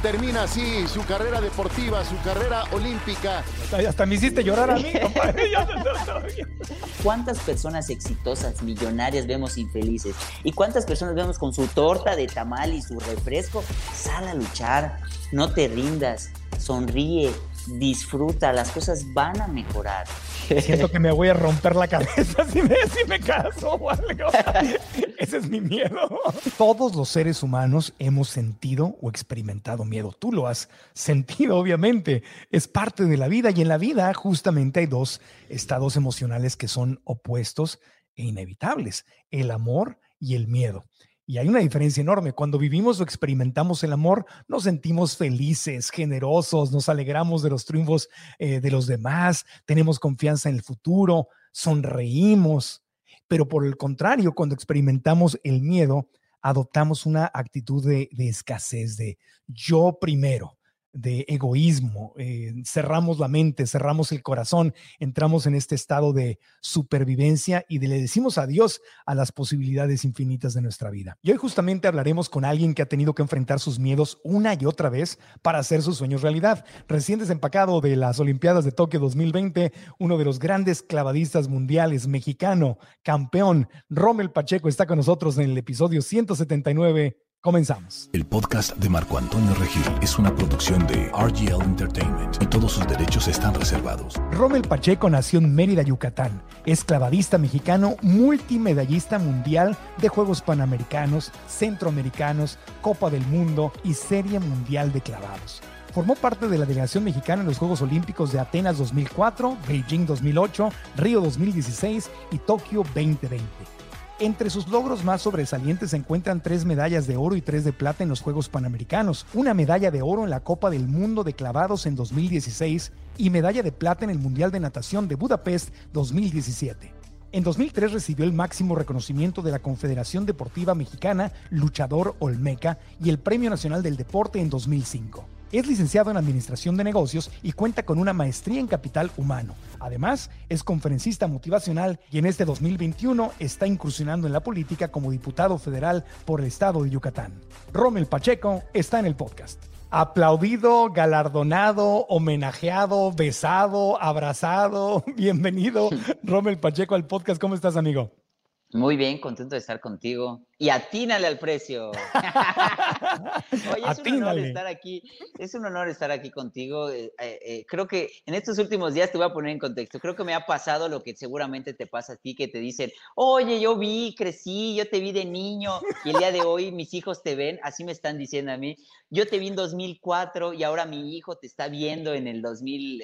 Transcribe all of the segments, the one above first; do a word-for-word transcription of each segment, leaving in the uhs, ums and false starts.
termina así su carrera deportiva, su carrera olímpica. Hasta, hasta me hiciste llorar a mí, compadre. ¿Cuántas personas exitosas, millonarias vemos infelices? ¿Y cuántas personas vemos con su torta de tamal y su refresco? Sal a luchar, no te rindas, sonríe, disfruta, las cosas van a mejorar. Siento que me voy a romper la cabeza si me, si me caso o algo. Ese es mi miedo. Todos los seres humanos hemos sentido o experimentado miedo. Tú lo has sentido, obviamente. Es parte de la vida, y en la vida justamente hay dos estados emocionales que son opuestos e inevitables: el amor y el miedo. Y hay una diferencia enorme. Cuando vivimos o experimentamos el amor, nos sentimos felices, generosos, nos alegramos de los triunfos eh, de los demás, tenemos confianza en el futuro, sonreímos. Pero por el contrario, cuando experimentamos el miedo, adoptamos una actitud de, de escasez, de yo primero, de egoísmo, eh, cerramos la mente, cerramos el corazón, entramos en este estado de supervivencia y de, le decimos adiós a las posibilidades infinitas de nuestra vida. Y hoy justamente hablaremos con alguien que ha tenido que enfrentar sus miedos una y otra vez para hacer sus sueños realidad. Recién desempacado de las Olimpiadas de Tokio dos mil veinte, uno de los grandes clavadistas mundiales, mexicano, campeón, Rommel Pacheco, está con nosotros en el episodio ciento setenta y nueve. Comenzamos. El podcast de Marco Antonio Regil es una producción de R G L Entertainment y todos sus derechos están reservados. Rommel Pacheco nació en Mérida, Yucatán. Es clavadista mexicano, multimedallista mundial de Juegos Panamericanos, Centroamericanos, Copa del Mundo y Serie Mundial de Clavados. Formó parte de la delegación mexicana en los Juegos Olímpicos de Atenas dos mil cuatro, Beijing dos mil ocho, Río dos mil dieciséis y Tokio veinte veinte. Entre sus logros más sobresalientes se encuentran tres medallas de oro y tres de plata en los Juegos Panamericanos, una medalla de oro en la Copa del Mundo de Clavados en dos mil dieciséis y medalla de plata en el Mundial de Natación de Budapest dos mil diecisiete. En dos mil tres recibió el máximo reconocimiento de la Confederación Deportiva Mexicana, Luchador Olmeca, y el Premio Nacional del Deporte en dos mil cinco. Es licenciado en Administración de Negocios y cuenta con una maestría en Capital Humano. Además, es conferencista motivacional y en este dos mil veintiuno está incursionando en la política como diputado federal por el estado de Yucatán. Rommel Pacheco está en el podcast. Aplaudido, galardonado, homenajeado, besado, abrazado. Bienvenido, Rommel Pacheco, al podcast. ¿Cómo estás, amigo? Muy bien, contento de estar contigo. Y atínale al precio. Oye, es atínale. Un honor estar aquí. Es un honor estar aquí contigo. Eh, eh, creo que en estos últimos días te voy a poner en contexto. Creo que me ha pasado lo que seguramente te pasa a ti, que te dicen, oye, yo vi, crecí, yo te vi de niño y el día de hoy mis hijos te ven. Así me están diciendo a mí. Yo te vi en dos mil cuatro y ahora mi hijo te está viendo en el dos mil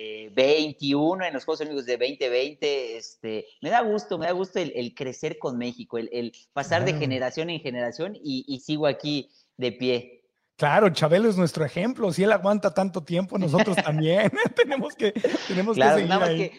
veintiuno, en los Juegos Olímpicos de veinte veinte. Este, me da gusto, me da gusto el, el crecer con México, el, el pasar de generación en generación y, y sigo aquí de pie. Claro, Chabelo es nuestro ejemplo. Si él aguanta tanto tiempo, nosotros también tenemos que, tenemos claro, que seguir nada más ahí. Que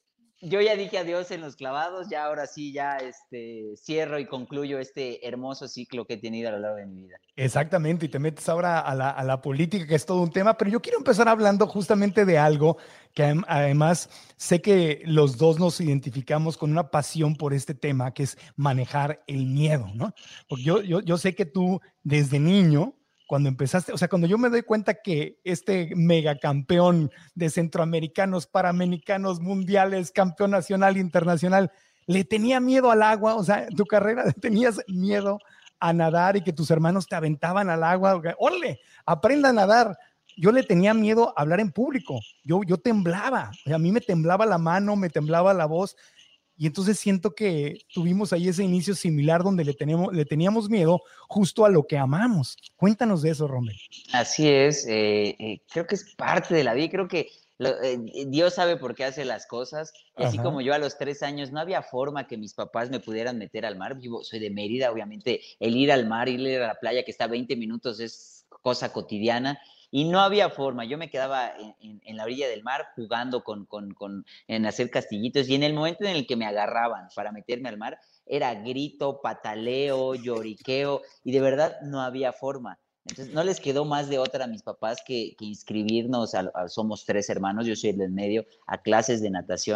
yo ya dije adiós en los clavados, ya ahora sí, ya este, cierro y concluyo este hermoso ciclo que he tenido a lo largo de mi vida. Exactamente, y te metes ahora a la, a la política, que es todo un tema, pero yo quiero empezar hablando justamente de algo que además sé que los dos nos identificamos con una pasión por este tema, que es manejar el miedo, ¿no? Porque yo, yo, yo sé que tú desde niño, cuando empezaste, o sea, cuando yo me doy cuenta que este megacampeón de centroamericanos, panamericanos, mundiales, campeón nacional e internacional, le tenía miedo al agua, o sea, en tu carrera tenías miedo a nadar y que tus hermanos te aventaban al agua, órale, aprenda a nadar. Yo le tenía miedo a hablar en público, yo, yo temblaba, o sea, a mí me temblaba la mano, me temblaba la voz. Y entonces siento que tuvimos ahí ese inicio similar donde le teníamos, le teníamos miedo justo a lo que amamos. Cuéntanos de eso, Rommel. Así es, eh, eh, creo que es parte de la vida, creo que lo, eh, Dios sabe por qué hace las cosas. Y así Ajá. como yo a los tres años no había forma que mis papás me pudieran meter al mar. Yo soy de Mérida, obviamente el ir al mar, ir a la playa que está a veinte minutos es cosa cotidiana. Y no había forma, yo me quedaba en, en, en la orilla del mar jugando con, con, con, en hacer castillitos, y en el momento en el que me agarraban para meterme al mar, era grito, pataleo, lloriqueo, y de verdad no había forma. Entonces no les quedó más de otra a mis papás que, que inscribirnos, a, a, somos tres hermanos, yo soy el del medio, a clases de natación,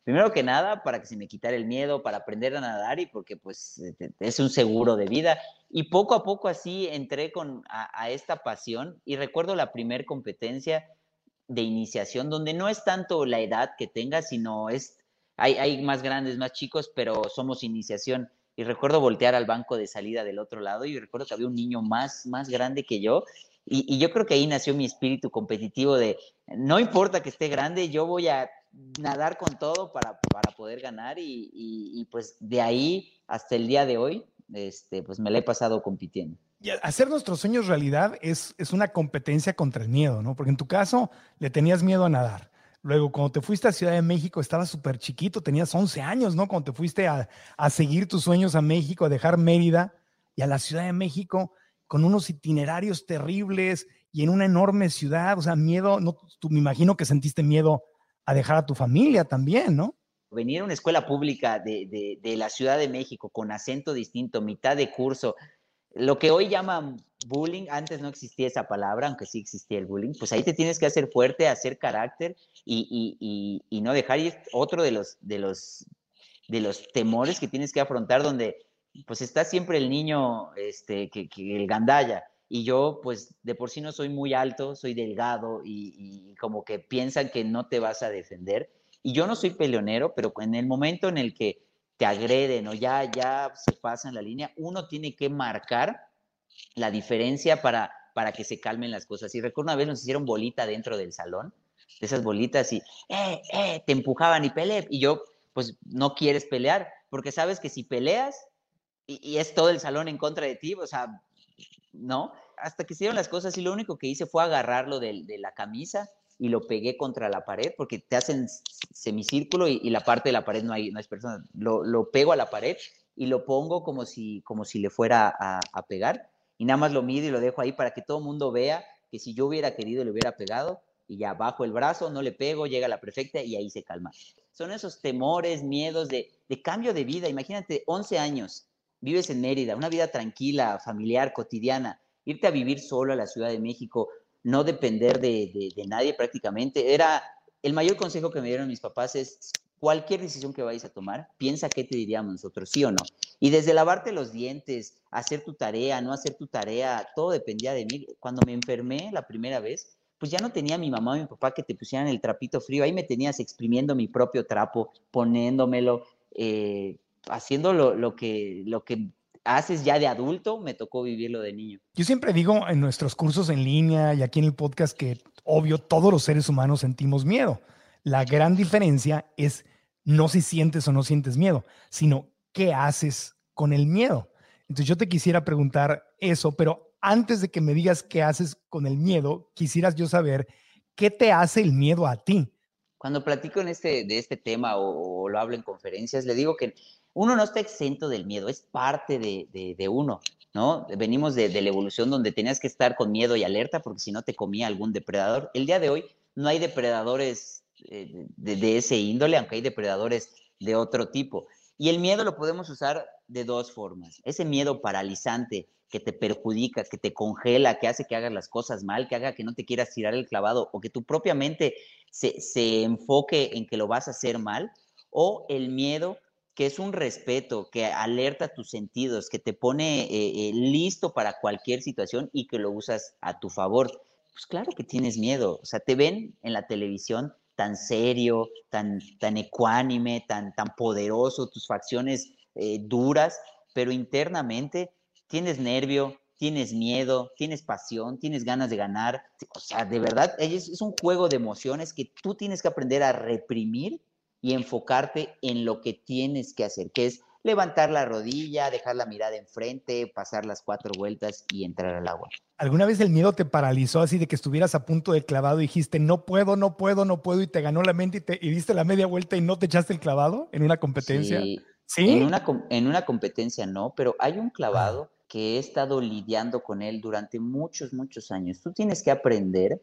Primero que nada, para que se me quitara el miedo, para aprender a nadar y porque pues es un seguro de vida. Y poco a poco así entré con, a, a esta pasión y recuerdo la primer competencia de iniciación donde no es tanto la edad que tengas, sino es, hay, hay más grandes, más chicos, pero somos iniciación. Y recuerdo voltear al banco de salida del otro lado y recuerdo que había un niño más, más grande que yo y, y yo creo que ahí nació mi espíritu competitivo de no importa que esté grande, yo voy a nadar con todo para, para poder ganar y, y, y pues de ahí hasta el día de hoy, este, pues me la he pasado compitiendo. Y hacer nuestros sueños realidad es, es una competencia contra el miedo, ¿no? Porque en tu caso le tenías miedo a nadar. Luego, cuando te fuiste a Ciudad de México, estabas súper chiquito, tenías once años, ¿no? Cuando te fuiste a, a seguir tus sueños a México, a dejar Mérida y a la Ciudad de México con unos itinerarios terribles y en una enorme ciudad, o sea, miedo, no, tú me imagino que sentiste miedo a dejar a tu familia también, ¿no? Venir a una escuela pública de, de, de la Ciudad de México con acento distinto, mitad de curso, lo que hoy llaman bullying, antes no existía esa palabra, aunque sí existía el bullying, pues ahí te tienes que hacer fuerte, hacer carácter y, y, y, y no dejar ir. Otro de los, de, los, de los temores que tienes que afrontar donde pues está siempre el niño, este, que, que el gandalla. Y yo, pues, de por sí no soy muy alto, soy delgado y, y como que piensan que no te vas a defender. Y yo no soy peleonero, pero en el momento en el que te agreden o ya, ya se pasan la línea, uno tiene que marcar la diferencia para, para que se calmen las cosas. Y recuerdo una vez nos hicieron bolita dentro del salón, de esas bolitas y, eh, eh, te empujaban y peleé. Y yo, pues, no quieres pelear, porque sabes que si peleas y, y es todo el salón en contra de ti, o sea, ¿no? Hasta que se dieron las cosas y lo único que hice fue agarrarlo de, de la camisa y lo pegué contra la pared porque te hacen semicírculo y, y la parte de la pared no hay, no hay persona. Lo, lo pego a la pared y lo pongo como si, como si le fuera a, a pegar y nada más lo mido y lo dejo ahí para que todo el mundo vea que si yo hubiera querido le hubiera pegado y ya bajo el brazo, no le pego, llega la prefecta y ahí se calma. Son esos temores, miedos de, de cambio de vida. Imagínate, once años. Vives en Mérida, una vida tranquila, familiar, cotidiana, irte a vivir solo a la Ciudad de México, no depender de, de, de nadie prácticamente. Era el mayor consejo que me dieron mis papás es cualquier decisión que vayas a tomar, piensa qué te diríamos nosotros, sí o no. Y desde lavarte los dientes, hacer tu tarea, no hacer tu tarea, todo dependía de mí. Cuando me enfermé la primera vez, pues ya no tenía a mi mamá o mi papá que te pusieran el trapito frío, ahí me tenías exprimiendo mi propio trapo, poniéndomelo, eh, haciendo lo, lo, que, lo que haces ya de adulto, me tocó vivirlo de niño. Yo siempre digo en nuestros cursos en línea y aquí en el podcast que, obvio, todos los seres humanos sentimos miedo. La gran diferencia es no si sientes o no sientes miedo, sino qué haces con el miedo. Entonces yo te quisiera preguntar eso, pero antes de que me digas qué haces con el miedo, quisieras yo saber qué te hace el miedo a ti. Cuando platico en este, de este tema o, o lo hablo en conferencias, le digo que uno no está exento del miedo, es parte de, de, de uno, ¿no? Venimos de, de la evolución donde tenías que estar con miedo y alerta porque si no te comía algún depredador. El día de hoy no hay depredadores eh, de, de ese índole, aunque hay depredadores de otro tipo. Y el miedo lo podemos usar de dos formas. Ese miedo paralizante que te perjudica, que te congela, que hace que hagas las cosas mal, que haga que no te quieras tirar el clavado o que tu propia mente se, se enfoque en que lo vas a hacer mal, o el miedo que es un respeto, que alerta tus sentidos, que te pone eh, eh, listo para cualquier situación y que lo usas a tu favor. Pues claro que tienes miedo, o sea, te ven en la televisión tan serio, tan, tan ecuánime, tan, tan poderoso, tus facciones eh, duras, pero internamente tienes nervio, tienes miedo, tienes pasión, tienes ganas de ganar. O sea, de verdad, es, es un juego de emociones que tú tienes que aprender a reprimir y enfocarte en lo que tienes que hacer, que es levantar la rodilla, dejar la mirada enfrente, pasar las cuatro vueltas y entrar al agua. ¿Alguna vez el miedo te paralizó así de que estuvieras a punto de clavado y dijiste no puedo, no puedo, no puedo y te ganó la mente y, te, y diste la media vuelta y no te echaste el clavado en una competencia? Sí, ¿Sí? En una, en una competencia no, pero hay un clavado ah. que he estado lidiando con él durante muchos, muchos años. Tú tienes que aprender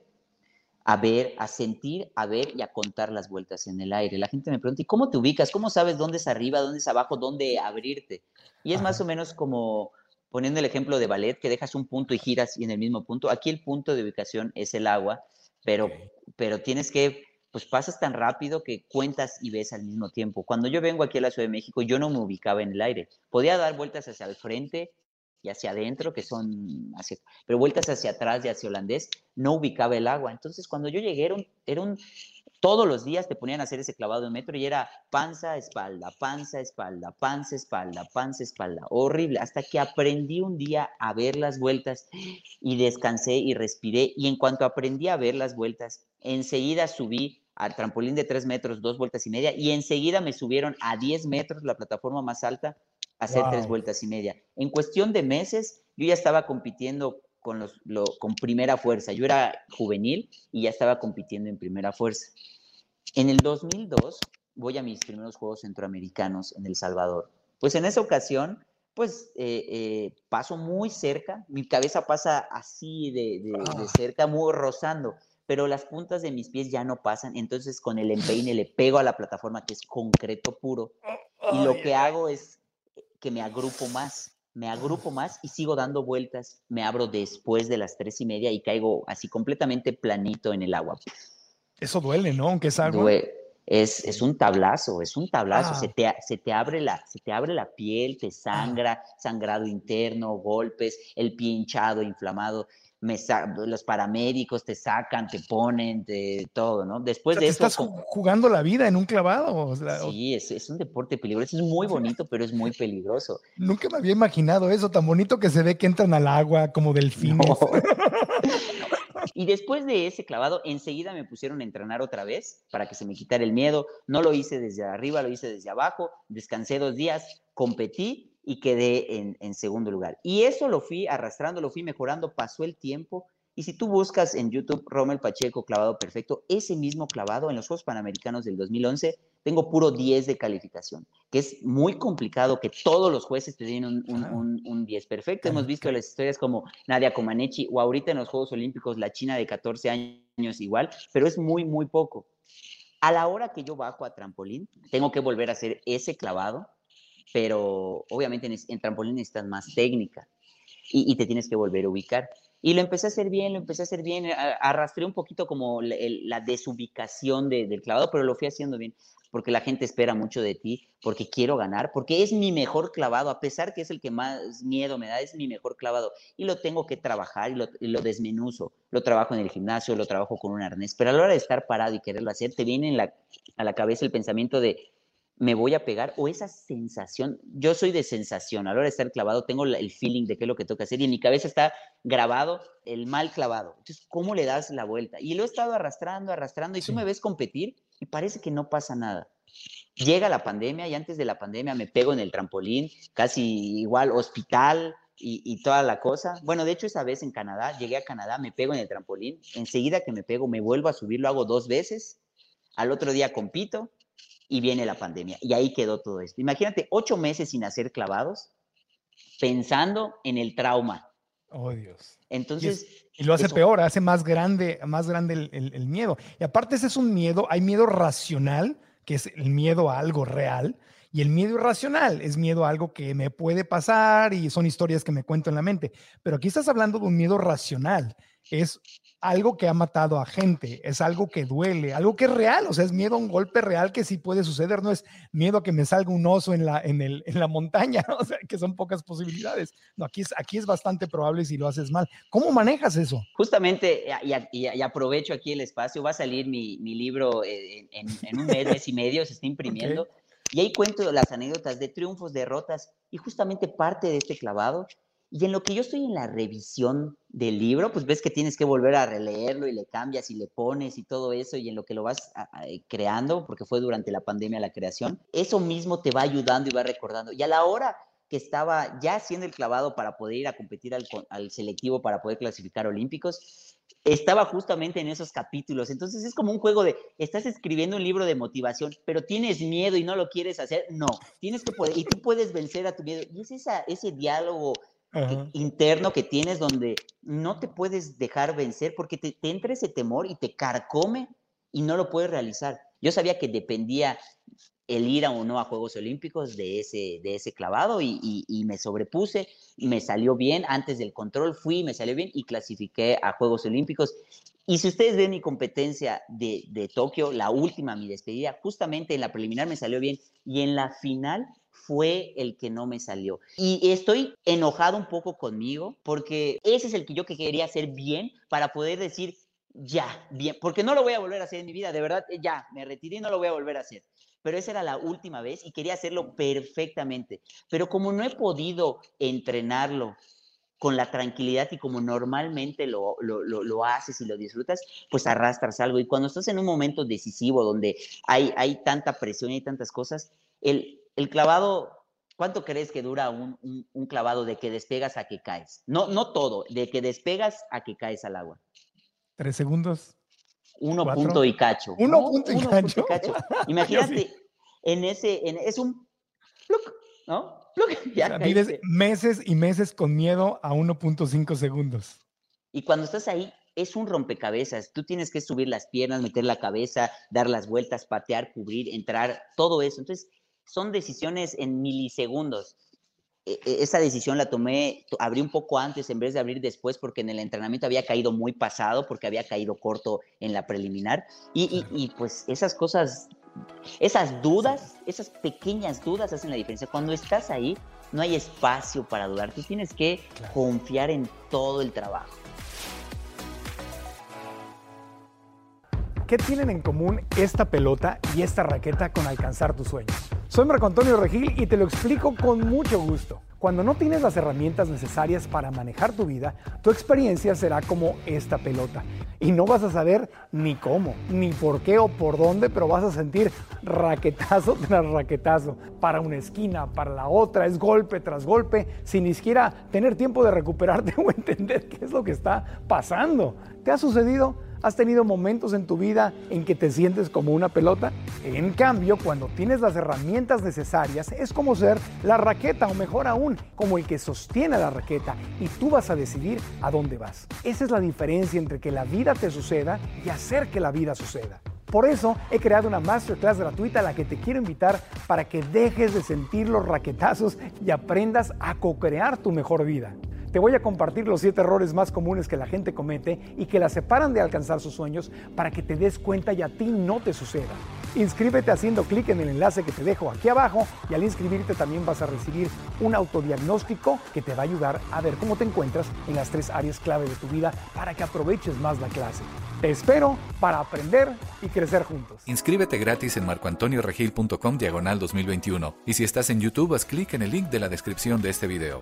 a ver, a sentir, a ver y a contar las vueltas en el aire. La gente me pregunta, ¿y cómo te ubicas? ¿Cómo sabes dónde es arriba, dónde es abajo, dónde abrirte? Y es Ajá. más o menos como poniendo el ejemplo de ballet, que dejas un punto y giras y en el mismo punto. Aquí el punto de ubicación es el agua, pero, okay. pero tienes que pues pasas tan rápido que cuentas y ves al mismo tiempo. Cuando yo vengo aquí a la Ciudad de México, yo no me ubicaba en el aire. Podía dar vueltas hacia el frente y hacia adentro, que son, hacia, pero vueltas hacia atrás y hacia holandés, no ubicaba el agua. Entonces, cuando yo llegué, era un, era un todos los días te ponían a hacer ese clavado de un metro y era panza, espalda, panza, espalda, panza, espalda, panza, espalda. Horrible, hasta que aprendí un día a ver las vueltas y descansé y respiré. Y en cuanto aprendí a ver las vueltas, enseguida subí al trampolín de tres metros, dos vueltas y media, y enseguida me subieron a diez metros, la plataforma más alta, a hacer wow. tres vueltas y media. En cuestión de meses, yo ya estaba compitiendo con, los, lo, con primera fuerza. Yo era juvenil y ya estaba compitiendo en primera fuerza. En el dos mil dos voy a mis primeros Juegos Centroamericanos en El Salvador. Pues en esa ocasión, pues eh, eh, paso muy cerca, mi cabeza pasa así de, de, de cerca, muy rozando, pero las puntas de mis pies ya no pasan, entonces con el empeine le pego a la plataforma, que es concreto puro, y lo que hago es que me agrupo más. Me agrupo más y sigo dando vueltas. Me abro después de las tres y media y caigo así completamente planito en el agua. Eso duele, ¿no? Aunque es agua. Due es, es un tablazo, es un tablazo. Ah. Se, te, se, te abre la, se te abre la piel, te sangra, ah. sangrado interno, golpes, el pie hinchado, inflamado. Me los paramédicos te sacan, te ponen, te, todo, ¿no? Después o sea, de te eso... estás jugando la vida en un clavado. O sea, sí, es, es un deporte peligroso. Es muy bonito, pero es muy peligroso. Nunca me había imaginado eso, tan bonito que se ve que entran al agua como delfines. No. Y después de ese clavado, enseguida me pusieron a entrenar otra vez para que se me quitara el miedo. No lo hice desde arriba, lo hice desde abajo. Descansé dos días, competí y quedé en, en segundo lugar. Y eso lo fui arrastrando, lo fui mejorando, pasó el tiempo. Y si tú buscas en YouTube Rommel Pacheco clavado perfecto, ese mismo clavado en los Juegos Panamericanos del dos mil once, tengo puro diez de calificación, que es muy complicado que todos los jueces te den un, un, un, un diez perfecto. Hemos visto las historias como Nadia Comaneci o ahorita en los Juegos Olímpicos la china de catorce años igual, pero es muy, muy poco. A la hora que yo bajo a trampolín, tengo que volver a hacer ese clavado, pero obviamente en, en trampolín necesitas más técnica y, y te tienes que volver a ubicar. Y lo empecé a hacer bien, lo empecé a hacer bien, arrastré un poquito como la, la desubicación de, del clavado, pero lo fui haciendo bien, porque la gente espera mucho de ti, porque quiero ganar, porque es mi mejor clavado, a pesar que es el que más miedo me da, es mi mejor clavado, y lo tengo que trabajar, y lo, y lo desmenuzo, lo trabajo en el gimnasio, lo trabajo con un arnés, pero a la hora de estar parado y quererlo hacer, te viene en la, a la cabeza el pensamiento de, me voy a pegar, o esa sensación, yo soy de sensación, a la hora de estar clavado tengo el feeling de qué es lo que tengo que hacer y en mi cabeza está grabado el mal clavado, entonces ¿cómo le das la vuelta? Y lo he estado arrastrando, arrastrando y sí. Tú me ves competir y parece que no pasa nada. Llega la pandemia y antes de la pandemia me pego en el trampolín, casi igual hospital y, y toda la cosa. Bueno, de hecho esa vez en Canadá, llegué a Canadá, me pego en el trampolín, enseguida que me pego me vuelvo a subir, lo hago dos veces, al otro día compito, y viene la pandemia, y ahí quedó todo esto. Imagínate, ocho meses sin hacer clavados, pensando en el trauma. Oh, Dios. Entonces... Y, es, y lo hace eso... peor, hace más grande, más grande el, el, el miedo. Y aparte ese es un miedo, hay miedo racional, que es el miedo a algo real, y el miedo irracional es miedo a algo que me puede pasar y son historias que me cuento en la mente. Pero aquí estás hablando de un miedo racional, es algo que ha matado a gente, es algo que duele, algo que es real, o sea, es miedo a un golpe real que sí puede suceder, no es miedo a que me salga un oso en la, en el, en la montaña, ¿no? O sea, que son pocas posibilidades. No, aquí es, aquí es bastante probable si lo haces mal. ¿Cómo manejas eso? Justamente, y, y, y aprovecho aquí el espacio, va a salir mi, mi libro en, en, en un mes, mes y medio, se está imprimiendo, okay. Y ahí cuento las anécdotas de triunfos, derrotas, y justamente parte de este clavado. Y en lo que yo estoy en la revisión del libro, pues ves que tienes que volver a releerlo y le cambias y le pones y todo eso, y en lo que lo vas a, a, creando, porque fue durante la pandemia la creación, eso mismo te va ayudando y va recordando. Y a la hora que estaba ya haciendo el clavado para poder ir a competir al, al selectivo para poder clasificar olímpicos, estaba justamente en esos capítulos. Entonces es como un juego de, estás escribiendo un libro de motivación, pero tienes miedo y no lo quieres hacer. No, tienes que poder, y tú puedes vencer a tu miedo. Y es esa, ese diálogo que, interno que tienes donde no te puedes dejar vencer porque te, te entra ese temor y te carcome y no lo puedes realizar. Yo sabía que dependía el ir a o no a Juegos Olímpicos de ese, de ese clavado y, y, y me sobrepuse, me salió bien, antes del control fui, me salió bien y clasifiqué a Juegos Olímpicos. Y si ustedes ven mi competencia de, de Tokio, la última, mi despedida, justamente en la preliminar me salió bien y en la final fue el que no me salió. Y estoy enojado un poco conmigo porque ese es el que yo que quería hacer bien para poder decir, ya, bien, porque no lo voy a volver a hacer en mi vida, de verdad, ya, me retiré y no lo voy a volver a hacer. Pero esa era la última vez y quería hacerlo perfectamente. Pero como no he podido entrenarlo con la tranquilidad y como normalmente lo, lo, lo, lo haces y lo disfrutas, pues arrastras algo. Y cuando estás en un momento decisivo donde hay, hay tanta presión y hay tantas cosas, el, el clavado, ¿cuánto crees que dura un, un, un clavado de que despegas a que caes? No, no todo, de que despegas a que caes al agua. Tres segundos. Uno ¿Cuatro? punto y cacho. Uno ¿No? punto y Uno cacho. Punto y cacho. Imagínate, sí. en ese, en, es un pluk, ¿no? Pluk, ya o sea, vives meses y meses con miedo a uno punto cinco segundos. Y cuando estás ahí, es un rompecabezas. Tú tienes que subir las piernas, meter la cabeza, dar las vueltas, patear, cubrir, entrar, todo eso. Entonces, son decisiones en milisegundos. Esa decisión la tomé, abrí un poco antes en vez de abrir después porque en el entrenamiento había caído muy pasado, porque había caído corto en la preliminar. Y, y, y pues esas cosas, esas dudas, esas pequeñas dudas hacen la diferencia. Cuando estás ahí, no hay espacio para dudar. Tú tienes que confiar en todo el trabajo. ¿Qué tienen en común esta pelota y esta raqueta con alcanzar tus sueños? Soy Marco Antonio Regil y te lo explico con mucho gusto. Cuando no tienes las herramientas necesarias para manejar tu vida, tu experiencia será como esta pelota. Y no vas a saber ni cómo, ni por qué o por dónde, pero vas a sentir raquetazo tras raquetazo. Para una esquina, para la otra, es golpe tras golpe, sin ni siquiera tener tiempo de recuperarte o entender qué es lo que está pasando. ¿Te ha sucedido? ¿Has tenido momentos en tu vida en que te sientes como una pelota? En cambio, cuando tienes las herramientas necesarias, es como ser la raqueta, o mejor aún, como el que sostiene la raqueta, y tú vas a decidir a dónde vas. Esa es la diferencia entre que la vida te suceda y hacer que la vida suceda. Por eso he creado una masterclass gratuita a la que te quiero invitar para que dejes de sentir los raquetazos y aprendas a co-crear tu mejor vida. Te voy a compartir los siete errores más comunes que la gente comete y que la separan de alcanzar sus sueños para que te des cuenta y a ti no te suceda. Inscríbete haciendo clic en el enlace que te dejo aquí abajo y al inscribirte también vas a recibir un autodiagnóstico que te va a ayudar a ver cómo te encuentras en las tres áreas clave de tu vida para que aproveches más la clase. Te espero para aprender y crecer juntos. Inscríbete gratis en marcoantonioregil.com diagonal dos mil veintiuno y si estás en YouTube, haz clic en el link de la descripción de este video.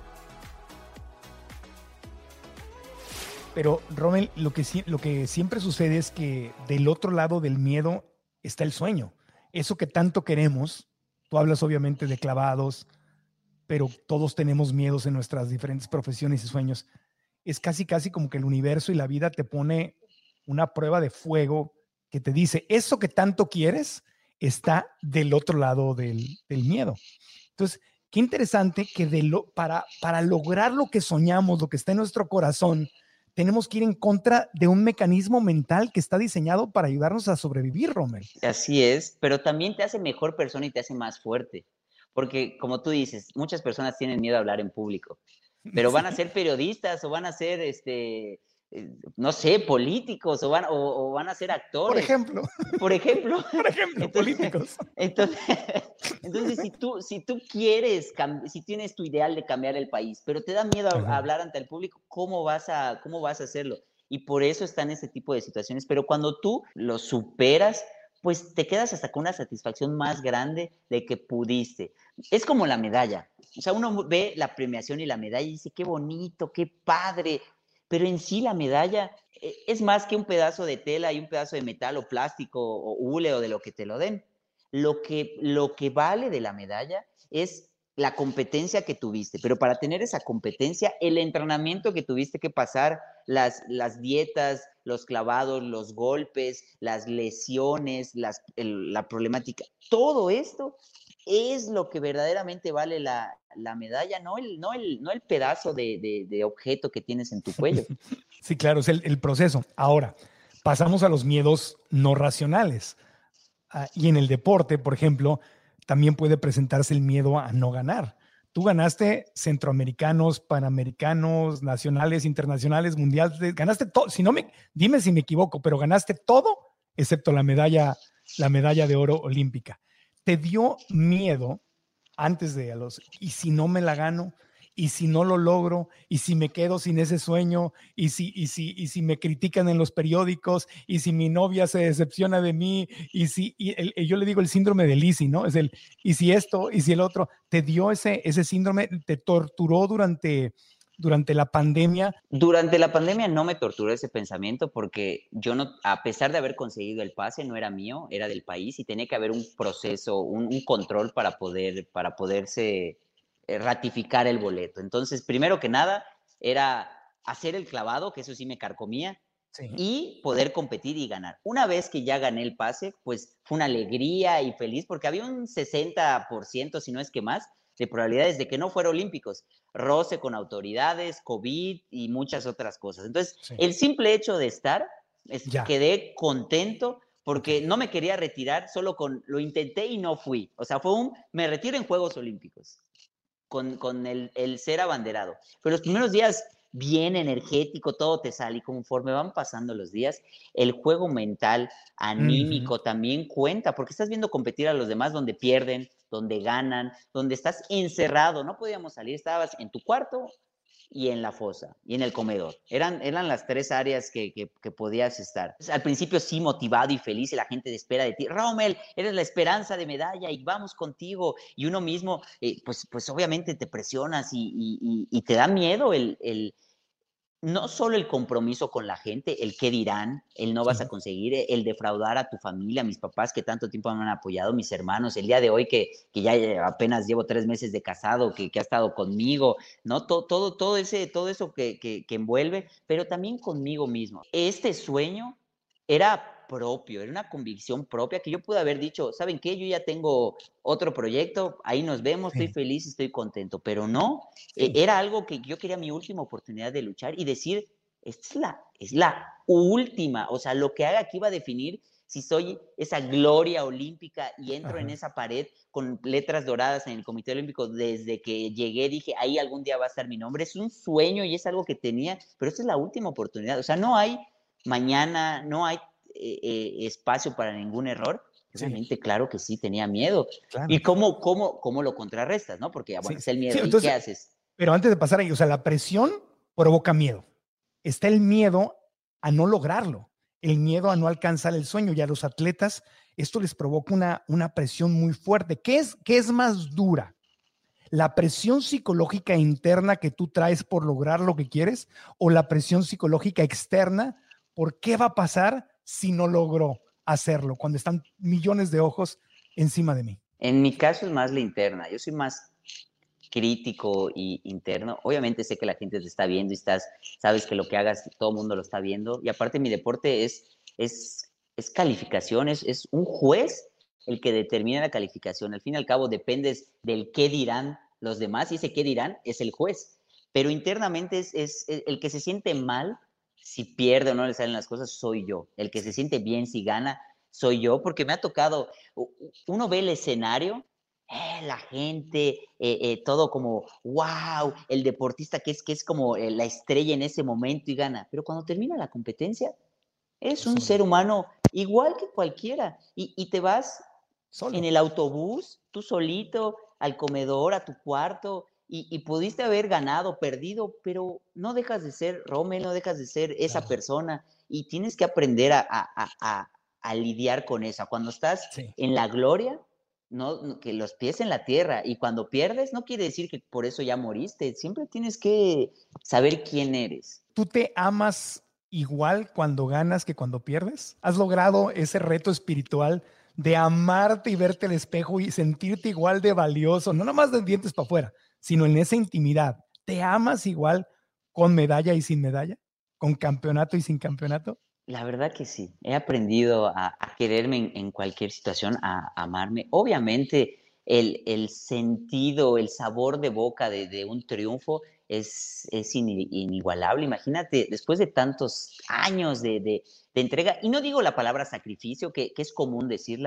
Pero, Rommel, lo que, lo que siempre sucede es que del otro lado del miedo está el sueño. Eso que tanto queremos, tú hablas obviamente de clavados, pero todos tenemos miedos en nuestras diferentes profesiones y sueños. Es casi, casi como que el universo y la vida te pone una prueba de fuego que te dice, eso que tanto quieres está del otro lado del, del miedo. Entonces, qué interesante que de lo, para, para lograr lo que soñamos, lo que está en nuestro corazón, tenemos que ir en contra de un mecanismo mental que está diseñado para ayudarnos a sobrevivir, Rommel. Así es, pero también te hace mejor persona y te hace más fuerte. Porque, como tú dices, muchas personas tienen miedo a hablar en público, pero van a ser periodistas o van a ser, este, no sé, políticos o van, o, o van a ser actores. Por ejemplo. Por ejemplo. Por ejemplo, entonces, políticos. Entonces, entonces si, tú, si tú quieres, si tienes tu ideal de cambiar el país, pero te da miedo a, a hablar ante el público, ¿cómo vas a, cómo vas a hacerlo? Y por eso están ese tipo de situaciones. Pero cuando tú lo superas, pues te quedas hasta con una satisfacción más grande de que pudiste. Es como la medalla. O sea, uno ve la premiación y la medalla y dice, qué bonito, qué padre. Pero en sí la medalla es más que un pedazo de tela y un pedazo de metal o plástico o hule o de lo que te lo den. Lo que, lo que vale de la medalla es la competencia que tuviste, pero para tener esa competencia, el entrenamiento que tuviste que pasar, las, las dietas, los clavados, los golpes, las lesiones, las, el, la problemática, todo esto es lo que verdaderamente vale la, la medalla, no el, no el, no el pedazo de, de, de objeto que tienes en tu cuello. Sí, claro, es el, el proceso. Ahora, pasamos a los miedos no racionales. Uh, y en el deporte, por ejemplo, también puede presentarse el miedo a no ganar. Tú ganaste centroamericanos, panamericanos, nacionales, internacionales, mundiales, ganaste todo. Si no me, dime si me equivoco, pero ganaste todo excepto la medalla, la medalla de oro olímpica. ¿Te dio miedo antes de los, y si no me la gano? ¿Y si no lo logro? ¿Y si me quedo sin ese sueño? ¿Y si, y si, y si me critican en los periódicos? ¿Y si mi novia se decepciona de mí? ¿Y si, y el, yo le digo el síndrome de Lizzie, ¿no? Es el, ¿y si esto? ¿Y si el otro? ¿Te dio ese, ese síndrome? ¿Te torturó durante, durante la pandemia? Durante la pandemia no me torturó ese pensamiento porque yo no, a pesar de haber conseguido el pase, no era mío, era del país y tenía que haber un proceso, un, un control para poder, para poderse ratificar el boleto. Entonces, primero que nada, era hacer el clavado, que eso sí me carcomía, sí, y poder competir y ganar. Una vez que ya gané el pase, pues fue una alegría y feliz, porque había un sesenta por ciento, si no es que más, de probabilidades de que no fuera olímpicos. Roce con autoridades, COVID y muchas otras cosas. Entonces, sí, el simple hecho de estar, es, quedé contento, porque okay, no me quería retirar, solo con, lo intenté y no fui. O sea, fue un, me retiro en Juegos Olímpicos. Con, con el, el ser abanderado. Pero los primeros días, bien energético, todo te sale, y conforme van pasando los días, el juego mental, anímico, uh-huh, también cuenta, porque estás viendo competir a los demás donde pierden, donde ganan, donde estás encerrado, no podíamos salir, estabas en tu cuarto y en la fosa, y en el comedor. Eran, eran las tres áreas que, que, que podías estar. Entonces, al principio sí, motivado y feliz, y la gente te espera de ti. Rommel, eres la esperanza de medalla y vamos contigo. Y uno mismo, eh, pues, pues obviamente te presionas y, y, y te da miedo el... el no solo el compromiso con la gente, el qué dirán, el no vas sí, a conseguir, el defraudar a tu familia, mis papás que tanto tiempo me han apoyado, mis hermanos, el día de hoy que, que ya apenas llevo tres meses de casado, que, que ha estado conmigo, ¿no? Todo, todo, todo, ese, todo eso que, que, que envuelve, pero también conmigo mismo. Este sueño era propio, era una convicción propia que yo pude haber dicho, ¿saben qué? Yo ya tengo otro proyecto, ahí nos vemos, sí, estoy feliz, estoy contento, pero no, sí, eh, era algo que yo quería mi última oportunidad de luchar y decir, esta es la, es la última, o sea, lo que haga aquí va a definir si soy esa gloria olímpica y entro Ajá. en esa pared con letras doradas en el Comité Olímpico. Desde que llegué dije, ahí algún día va a estar mi nombre, es un sueño y es algo que tenía, pero esta es la última oportunidad, o sea, no hay mañana, no hay Eh, eh, espacio para ningún error. Obviamente, sí, claro que sí, tenía miedo. Claro. ¿Y cómo, cómo, cómo lo contrarrestas, no? Porque, bueno, sí, es el miedo. Sí, entonces, ¿y qué haces? Pero antes de pasar ahí, o sea, la presión provoca miedo. Está el miedo a no lograrlo, el miedo a no alcanzar el sueño. Y a los atletas esto les provoca una, una presión muy fuerte. ¿Qué es, qué es más dura? ¿La presión psicológica interna que tú traes por lograr lo que quieres o la presión psicológica externa por qué va a pasar si no logro hacerlo, cuando están millones de ojos encima de mí? En mi caso es más la interna. Yo soy más crítico y interno. Obviamente sé que la gente te está viendo y estás, sabes que lo que hagas todo el mundo lo está viendo. Y aparte mi deporte es, es, es calificación, es, es un juez el que determina la calificación. Al fin y al cabo dependes del qué dirán los demás y ese qué dirán es el juez. Pero internamente es, es, es el que se siente mal si pierde o no le salen las cosas, soy yo. El que se siente bien si gana, soy yo, porque me ha tocado, uno ve el escenario, eh, la gente, eh, eh, todo como, wow, el deportista que es, que es como eh, la estrella en ese momento y gana. Pero cuando termina la competencia, es un ser humano igual que cualquiera. Y, y te vas Solo. en el autobús, tú solito, al comedor, a tu cuarto, Y, y pudiste haber ganado, perdido, pero no dejas de ser Rommel, no dejas de ser esa claro. persona y tienes que aprender a, a, a, a lidiar con eso. Cuando estás sí. en la gloria, no, que los pies en la tierra, y cuando pierdes no quiere decir que por eso ya moriste, siempre tienes que saber quién eres. ¿Tú te amas igual cuando ganas que cuando pierdes? ¿Has logrado ese reto espiritual de amarte y verte al espejo y sentirte igual de valioso, no nomás de dientes para afuera, sino en esa intimidad? ¿Te amas igual con medalla y sin medalla? ¿Con campeonato y sin campeonato? La verdad que sí. He aprendido a, a quererme en, en cualquier situación, a, a amarme. Obviamente, el, el sentido, el sabor de boca de, de un triunfo es, es in, inigualable. Imagínate, después de tantos años de, de, de entrega, y no digo la palabra sacrificio, que, que es común decirla,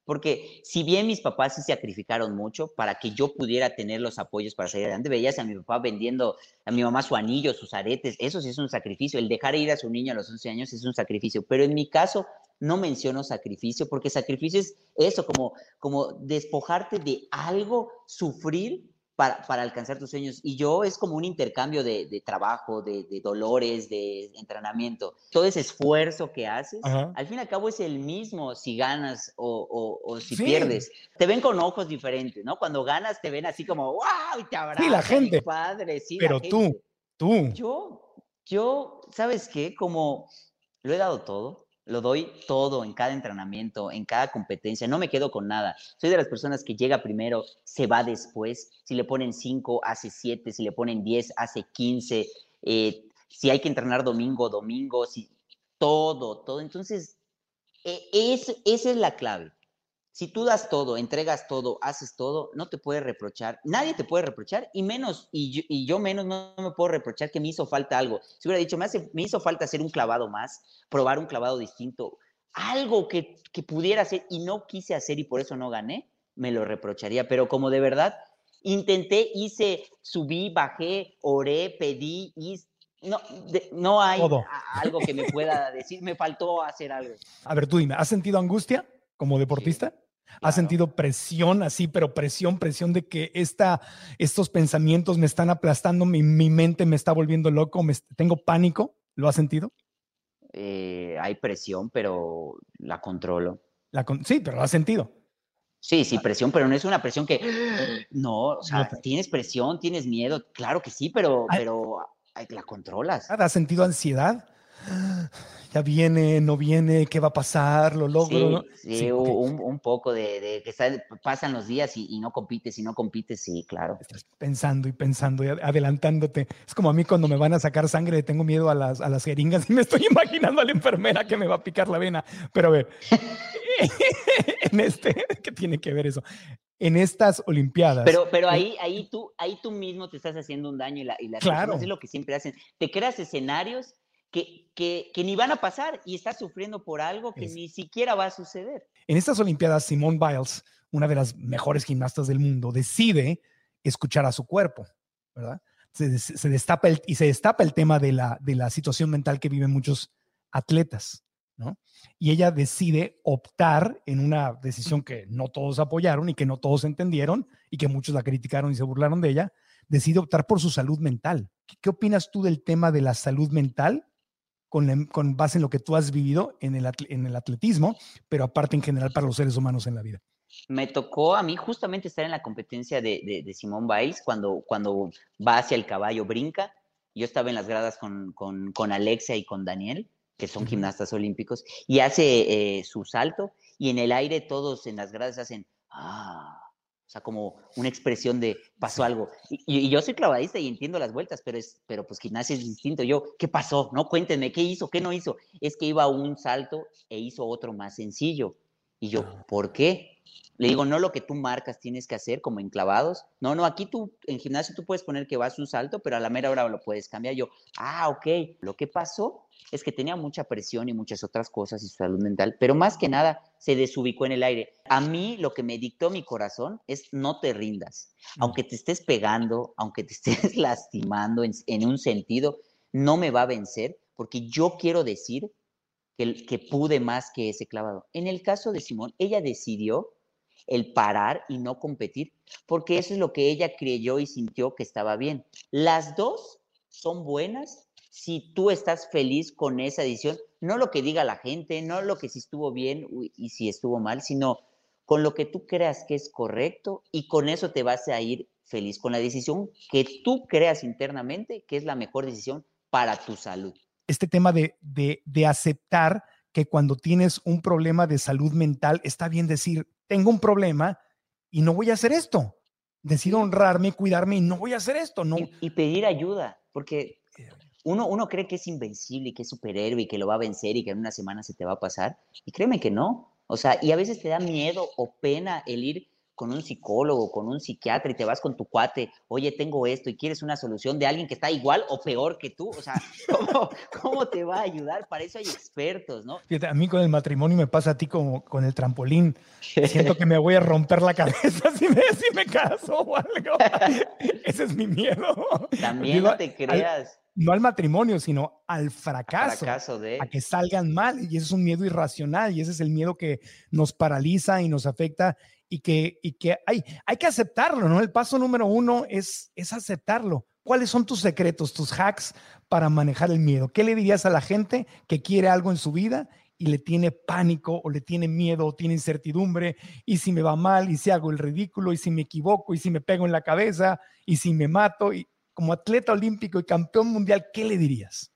Porque si bien mis papás sí sacrificaron mucho para que yo pudiera tener los apoyos para salir adelante, veías a mi papá vendiendo, a mi mamá su anillo, sus aretes, eso sí es un sacrificio. El dejar ir a su niño a los once años es un sacrificio. Pero en mi caso no menciono sacrificio, porque sacrificio es eso, como, como despojarte de algo, sufrir para, para alcanzar tus sueños. Y yo es como un intercambio de, de trabajo, de, de dolores, de entrenamiento. Todo ese esfuerzo que haces, Ajá. al fin y al cabo es el mismo si ganas o, o, o si sí. pierdes. Te ven con ojos diferentes, ¿no? Cuando ganas te ven así como, ¡wow! Y te abrazan. Sí, la gente. Padre, sí, Pero la gente. tú, tú. Yo, yo, ¿sabes qué? Como lo he dado todo. Lo doy todo en cada entrenamiento, en cada competencia. No me quedo con nada. Soy de las personas que llega primero, se va después. Si le ponen cinco, hace siete. Si le ponen diez, hace quince. Eh, si hay que entrenar domingo, domingo. Si, todo, todo. Entonces, eh, es, esa es la clave. Si tú das todo, entregas todo, haces todo, no te puedes reprochar. Nadie te puede reprochar, y menos, y yo, y yo menos no me puedo reprochar que me hizo falta algo. Si hubiera dicho, me, hace, me hizo falta hacer un clavado más, probar un clavado distinto, algo que, que pudiera hacer y no quise hacer y por eso no gané, me lo reprocharía. Pero como de verdad intenté, hice, subí, bajé, oré, pedí, hice, no, de, no hay a, algo que me pueda decir, me faltó hacer algo. A ver, tú dime, ¿has sentido angustia como deportista? Sí. Claro. ¿Has sentido presión así, pero presión, presión de que esta, estos pensamientos me están aplastando, mi, mi mente me está volviendo loco, me, tengo pánico? ¿Lo has sentido? Eh, hay presión, pero la controlo. La con- sí, pero lo has sentido. Sí, sí, presión, pero no es una presión que... No, o sea, no te... tienes presión, tienes miedo, claro que sí, pero, pero la controlas. ¿Has sentido ansiedad? Ya viene, no viene, ¿qué va a pasar? ¿Lo logro? Sí, ¿no? sí, sí okay. un, un poco de, de que está, pasan los días y, y no compites y no compites, sí, claro. Estás pensando y pensando y adelantándote. Es como a mí cuando me van a sacar sangre, tengo miedo a las, a las jeringas y me estoy imaginando a la enfermera que me va a picar la vena. Pero a ver, en este, ¿qué tiene que ver eso? En estas Olimpiadas. Pero, pero ahí, ahí, tú, ahí tú mismo te estás haciendo un daño y, la, y las claro. personas es lo que siempre hacen. Te creas escenarios Que, que, que ni van a pasar y estás sufriendo por algo que es. ni siquiera va a suceder. En estas Olimpiadas, Simone Biles, una de las mejores gimnastas del mundo, decide escuchar a su cuerpo, ¿verdad? Se, se destapa el, y se destapa el tema de la, de la situación mental que viven muchos atletas, ¿no? Y ella decide optar en una decisión que no todos apoyaron y que no todos entendieron y que muchos la criticaron y se burlaron de ella, decide optar por su salud mental. ¿Qué, qué opinas tú del tema de la salud mental? Con, con base en lo que tú has vivido en el, en el atletismo, pero aparte en general para los seres humanos en la vida. Me tocó a mí justamente estar en la competencia de, de, de Simone Biles cuando, cuando va hacia el caballo, brinca. Yo estaba en las gradas con, con, con Alexia y con Daniel, que son uh-huh. gimnastas olímpicos, y hace eh, su salto, y en el aire todos en las gradas hacen ¡ah! O sea, como una expresión de pasó sí. algo. Y, y yo soy clavadista y entiendo las vueltas, pero, es, pero pues gimnasia es distinto. Yo, ¿qué pasó? No, cuéntenme, ¿qué hizo? ¿Qué no hizo? Es que iba a un salto e hizo otro más sencillo. Y yo, ¿por qué? Le digo, no lo que tú marcas tienes que hacer como en clavados. No, no, aquí tú, en gimnasio tú puedes poner que vas un salto, pero a la mera hora lo puedes cambiar. Yo, ah, ok. Lo que pasó es que tenía mucha presión y muchas otras cosas y su salud mental, pero más que nada se desubicó en el aire. A mí lo que me dictó mi corazón es no te rindas. Aunque te estés pegando, aunque te estés lastimando en, en un sentido, no me va a vencer porque yo quiero decir que, que pude más que ese clavado. En el caso de Simone, ella decidió el parar y no competir porque eso es lo que ella creyó y sintió que estaba bien. Las dos son buenas si tú estás feliz con esa decisión, no lo que diga la gente, no lo que si estuvo bien y si estuvo mal, sino con lo que tú creas que es correcto y con eso te vas a ir feliz, con la decisión que tú creas internamente que es la mejor decisión para tu salud. Este tema de, de, de aceptar que cuando tienes un problema de salud mental, está bien decir, tengo un problema y no voy a hacer esto. Decido honrarme, cuidarme y no voy a hacer esto. No. Y, y pedir ayuda, porque... Uno, uno cree que es invencible y que es superhéroe y que lo va a vencer y que en una semana se te va a pasar. Y créeme que no. O sea, y a veces te da miedo o pena el ir con un psicólogo, con un psiquiatra y te vas con tu cuate, oye, tengo esto y quieres una solución de alguien que está igual o peor que tú, o sea, ¿cómo, cómo te va a ayudar? Para eso hay expertos, ¿no? Fíjate, a mí con el matrimonio me pasa a ti como con el trampolín. Siento que me voy a romper la cabeza si me, si me caso o algo. Ese es mi miedo. También Digo, no te creas. Al, no al matrimonio, sino al fracaso. fracaso de... A que salgan mal. Y ese es un miedo irracional. Y ese es el miedo que nos paraliza y nos afecta. Y que, y que hay, hay que aceptarlo, ¿no? El paso número uno es, es aceptarlo. ¿Cuáles son tus secretos, tus hacks para manejar el miedo? ¿Qué le dirías a la gente que quiere algo en su vida y le tiene pánico o le tiene miedo o tiene incertidumbre? Y si me va mal, y si hago el ridículo, y si me equivoco, y si me pego en la cabeza, y si me mato, y como atleta olímpico y campeón mundial, ¿qué le dirías?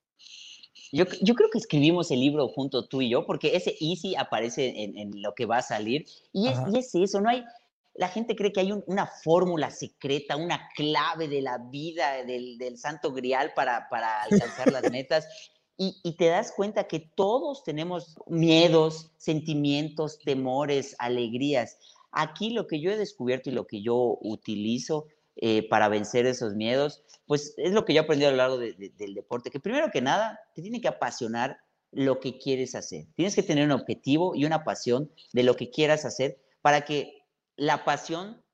Yo, yo creo que escribimos el libro junto tú y yo, porque ese easy aparece en, en lo que va a salir. Y es, y es eso, no hay... La gente cree que hay un, una fórmula secreta, una clave de la vida, del, del santo grial para, para alcanzar las metas. Y, y te das cuenta que todos tenemos miedos, sentimientos, temores, alegrías. Aquí lo que yo he descubierto y lo que yo utilizo eh, para vencer esos miedos, pues es lo que yo he aprendido a lo largo de, de, del deporte, que primero que nada te tiene que apasionar lo que quieres hacer. Tienes que tener un objetivo y una pasión de lo que quieras hacer para que la pasión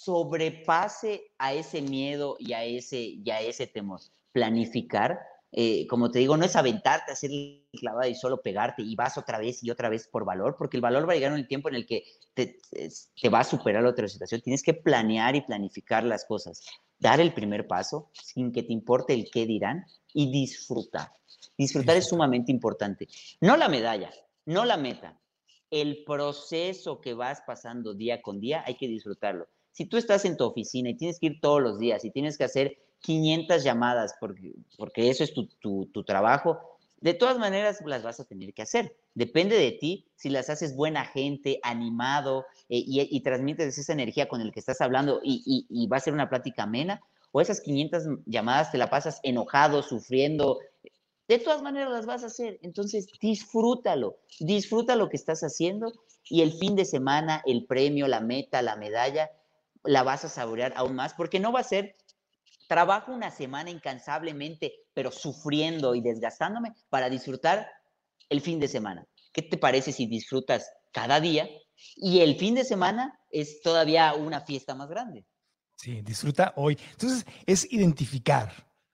sobrepase a ese miedo y a ese, y a ese temor. Planificar, eh, como te digo, no es aventarte, hacer el clavado y solo pegarte y vas otra vez y otra vez por valor, porque el valor va a llegar en el tiempo en el que te, te va a superar la otra situación. Tienes que planear y planificar las cosas. Dar el primer paso sin que te importe el qué dirán y disfrutar. Disfrutar es sumamente importante. No la medalla, no la meta. El proceso que vas pasando día con día hay que disfrutarlo. Si tú estás en tu oficina y tienes que ir todos los días y tienes que hacer quinientas llamadas porque, porque eso es tu, tu, tu trabajo, de todas maneras las vas a tener que hacer. Depende de ti si las haces buena gente, animado eh, y, y transmites esa energía con el que estás hablando y, y, y va a ser una plática amena, o esas quinientas llamadas te la pasas enojado, sufriendo. De todas maneras las vas a hacer, entonces disfrútalo, disfruta lo que estás haciendo y el fin de semana, el premio, la meta, la medalla, la vas a saborear aún más, porque no va a ser, trabajo una semana incansablemente, pero sufriendo y desgastándome para disfrutar el fin de semana. ¿Qué te parece si disfrutas cada día y el fin de semana es todavía una fiesta más grande? Sí, disfruta hoy. Entonces es identificar.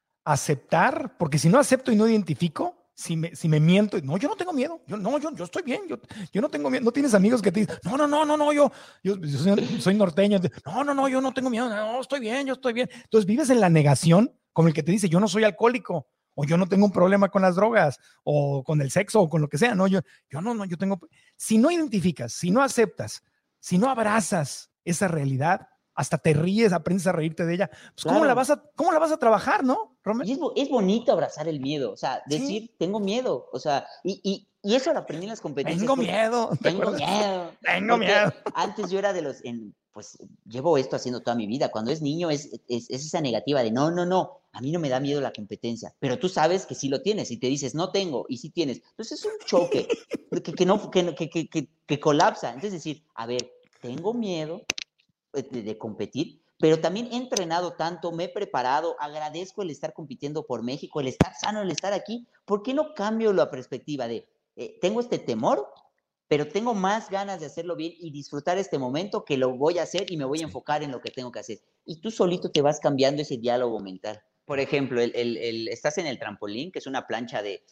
Aceptar, porque si no acepto y no identifico, si me, si me miento, no, yo no tengo miedo, yo no, yo, yo estoy bien, yo, yo no tengo miedo. No tienes amigos que te dicen, no, no, no, no, no, yo, yo, yo soy, soy norteño, no, no, no, yo no tengo miedo, no, estoy bien, yo estoy bien. Entonces vives en la negación, como el que te dice, yo no soy alcohólico, o yo no tengo un problema con las drogas, o con el sexo, o con lo que sea, no, yo, yo no, no, yo tengo. Si no identificas, si no aceptas, si no abrazas esa realidad, hasta te ríes, aprendes a reírte de ella, pues claro. ¿cómo la vas a, cómo la vas a trabajar, no, Romero? Y es, es bonito abrazar el miedo, o sea, decir, sí. tengo miedo, o sea, y, y, y eso lo aprendí en las competencias. Tengo miedo. Tengo miedo. Tengo miedo. Antes yo era de los, en, pues llevo esto haciendo toda mi vida, cuando es niño es, es, es esa negativa de no, no, no, a mí no me da miedo la competencia, pero tú sabes que sí lo tienes y te dices, no tengo, y sí tienes. Entonces es un choque que, que, no, que, que, que, que, que colapsa. Entonces decir, a ver, tengo miedo de, de competir, pero también he entrenado tanto, me he preparado, agradezco el estar compitiendo por México, el estar sano, el estar aquí. ¿Por qué no cambio la perspectiva de, eh, tengo este temor, pero tengo más ganas de hacerlo bien y disfrutar este momento que lo voy a hacer y me voy a enfocar en lo que tengo que hacer? Y tú solito te vas cambiando ese diálogo mental. Por ejemplo, el, el, el, estás en el trampolín, que es una plancha de,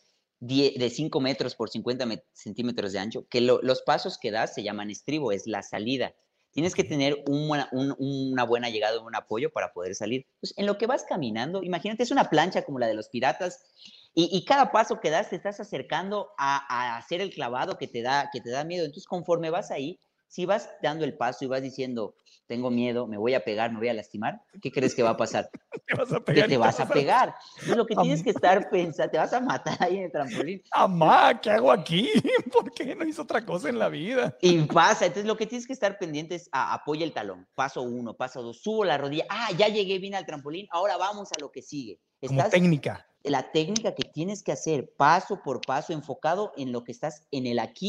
de cinco metros por cincuenta centímetros de ancho, que lo, los pasos que das se llaman estribo, es la salida. Tienes que tener un buena, un, una buena llegada, un apoyo para poder salir. Pues en lo que vas caminando, imagínate, es una plancha como la de los piratas y, y cada paso que das te estás acercando a, a hacer el clavado que te, da, que te da miedo. Entonces, conforme vas ahí, si vas dando el paso y vas diciendo, tengo miedo, me voy a pegar, me voy a lastimar, ¿qué crees que va a pasar? Te vas a pegar. Que te vas a pegar. Entonces, lo que tienes que estar pensando, te vas a matar ahí en el trampolín. Amá, ¿qué hago aquí? ¿Por qué no hizo otra cosa en la vida? Y pasa, entonces lo que tienes que estar pendiente es a, apoya el talón, paso uno, paso dos, subo la rodilla, ah, ya llegué bien al trampolín, ahora vamos a lo que sigue. Como Estás, técnica. La técnica que tienes que hacer paso por paso, enfocado en lo que estás en el aquí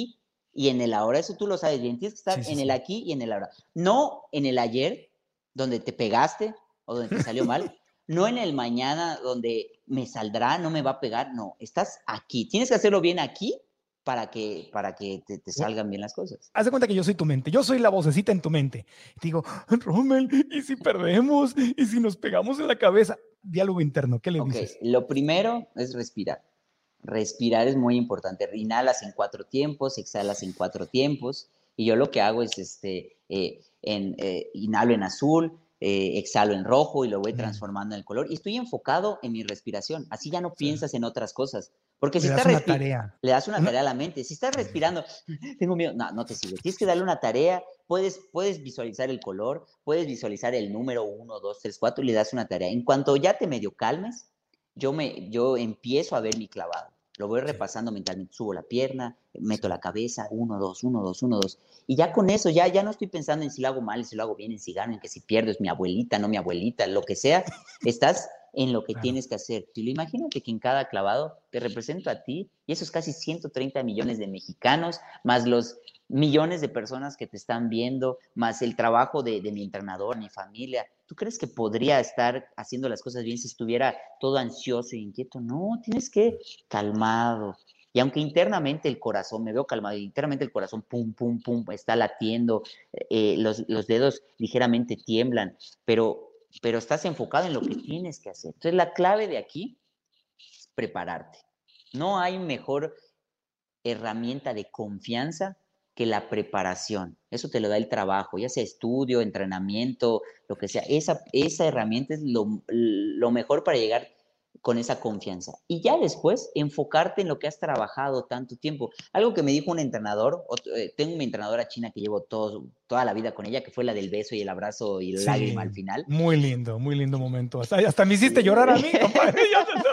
y en el ahora. Eso tú lo sabes bien. Tienes que estar sí, sí, en sí. el aquí y en el ahora. No en el ayer, donde te pegaste o donde te salió mal. No en el mañana, donde me saldrá, no me va a pegar. No, estás aquí. Tienes que hacerlo bien aquí para que, para que te, te salgan bien las cosas. Haz de cuenta que yo soy tu mente. Yo soy la vocecita en tu mente. Te digo, Rommel, ¿y si perdemos? ¿Y si nos pegamos en la cabeza? Diálogo interno, ¿qué le okay. dices? Lo primero es respirar. Respirar es muy importante. Inhalas en cuatro tiempos, exhalas en cuatro tiempos. Y yo lo que hago es, este, eh, en, eh, inhalo en azul, eh, exhalo en rojo y lo voy transformando en el color. Y estoy enfocado en mi respiración. Así ya no sí. piensas en otras cosas. Porque si le estás das una tarea. Le das una, una tarea a la mente. Si estás respirando, tengo miedo, no, no te sirve. Tienes que darle una tarea. Puedes, puedes visualizar el color, puedes visualizar el número uno, dos, tres, cuatro y le das una tarea. En cuanto ya te medio calmes, yo, me, yo empiezo a ver mi clavado. Lo voy repasando mentalmente. Subo la pierna, meto la cabeza, uno, dos, uno, dos, uno, dos. Y ya con eso, ya, ya no estoy pensando en si lo hago mal, en si lo hago bien, en si gano, en que si pierdo es mi abuelita, no mi abuelita, lo que sea. Estás en lo que claro. tienes que hacer. Y imagínate que en cada clavado te represento a ti y esos casi ciento treinta millones de mexicanos, más los millones de personas que te están viendo, más el trabajo de, de mi entrenador, mi familia. ¿Tú crees que podría estar haciendo las cosas bien si estuviera todo ansioso e inquieto? No, tienes que calmado. Y aunque internamente el corazón, me veo calmado, internamente el corazón pum, pum, pum, está latiendo, eh, los, los dedos ligeramente tiemblan, pero... pero estás enfocado en lo que tienes que hacer. Entonces, la clave de aquí es prepararte. No hay mejor herramienta de confianza que la preparación. Eso te lo da el trabajo, ya sea estudio, entrenamiento, lo que sea. Esa, esa herramienta es lo, lo mejor para llegar con esa confianza. Y ya después, enfocarte en lo que has trabajado tanto tiempo. Algo que me dijo un entrenador, eh, tengo una entrenadora china que llevo todo, toda la vida con ella, que fue la del beso y el abrazo y la sí, lágrima al final. Muy lindo, muy lindo momento. Hasta, hasta me hiciste llorar a mí, compadre.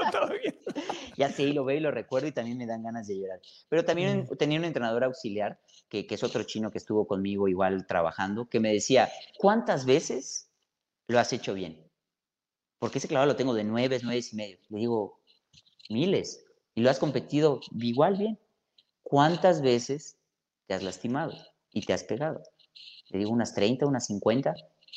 Ya sé, y lo veo y lo recuerdo y también me dan ganas de llorar. Pero también mm. tenía un entrenador auxiliar, que, que es otro chino que estuvo conmigo igual trabajando, que me decía, ¿cuántas veces lo has hecho bien? Porque ese clavado lo tengo de nueve, nueve y medio. Le digo, miles. Y lo has competido igual bien. ¿Cuántas veces te has lastimado y te has pegado? Le digo, unas treinta, unas cincuenta.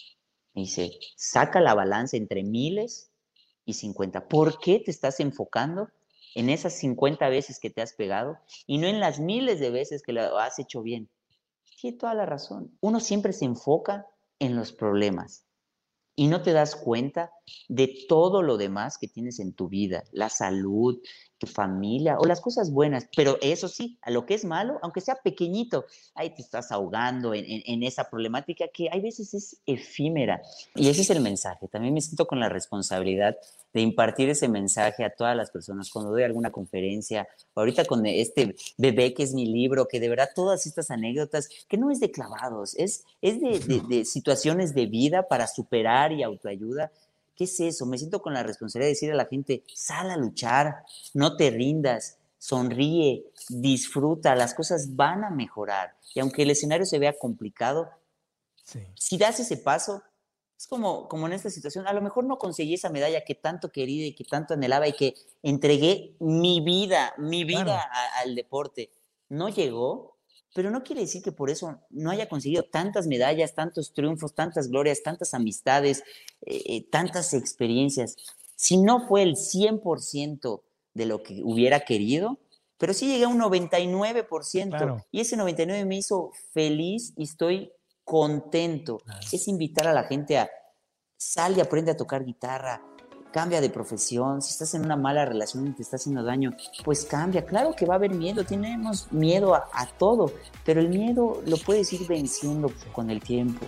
Me dice, saca la balanza entre miles y cincuenta. ¿Por qué te estás enfocando en esas cincuenta veces que te has pegado y no en las miles de veces que lo has hecho bien? Tiene toda la razón. Uno siempre se enfoca en los problemas. Y no te das cuenta de todo lo demás que tienes en tu vida, la salud, tu familia o las cosas buenas. Pero eso sí, a lo que es malo, aunque sea pequeñito, ahí te estás ahogando en, en, en esa problemática que hay veces es efímera. Y ese es el mensaje. También me siento con la responsabilidad de impartir ese mensaje a todas las personas cuando doy alguna conferencia, ahorita con este bebé que es mi libro, que de verdad todas estas anécdotas, que no es de clavados, es, es de, de, de situaciones de vida para superar y autoayuda. ¿Qué es eso? Me siento con la responsabilidad de decir a la gente, sal a luchar, no te rindas, sonríe, disfruta, las cosas van a mejorar. Y aunque el escenario se vea complicado, sí. si das ese paso, es como, como en esta situación, a lo mejor no conseguí esa medalla que tanto quería y que tanto anhelaba y que entregué mi vida, mi vida claro. a, al deporte. No llegó, pero no quiere decir que por eso no haya conseguido tantas medallas, tantos triunfos, tantas glorias, tantas amistades, eh, tantas experiencias. Si no fue el cien por ciento de lo que hubiera querido, pero sí llegué a un noventa y nueve por ciento. Claro. Y ese noventa y nueve por ciento me hizo feliz y estoy contento. Claro. Es invitar a la gente a sal y aprende a tocar guitarra, cambia de profesión. Si estás en una mala relación y te está haciendo daño, pues cambia. Claro que va a haber miedo, tenemos miedo a, a todo, pero el miedo lo puedes ir venciendo con el tiempo.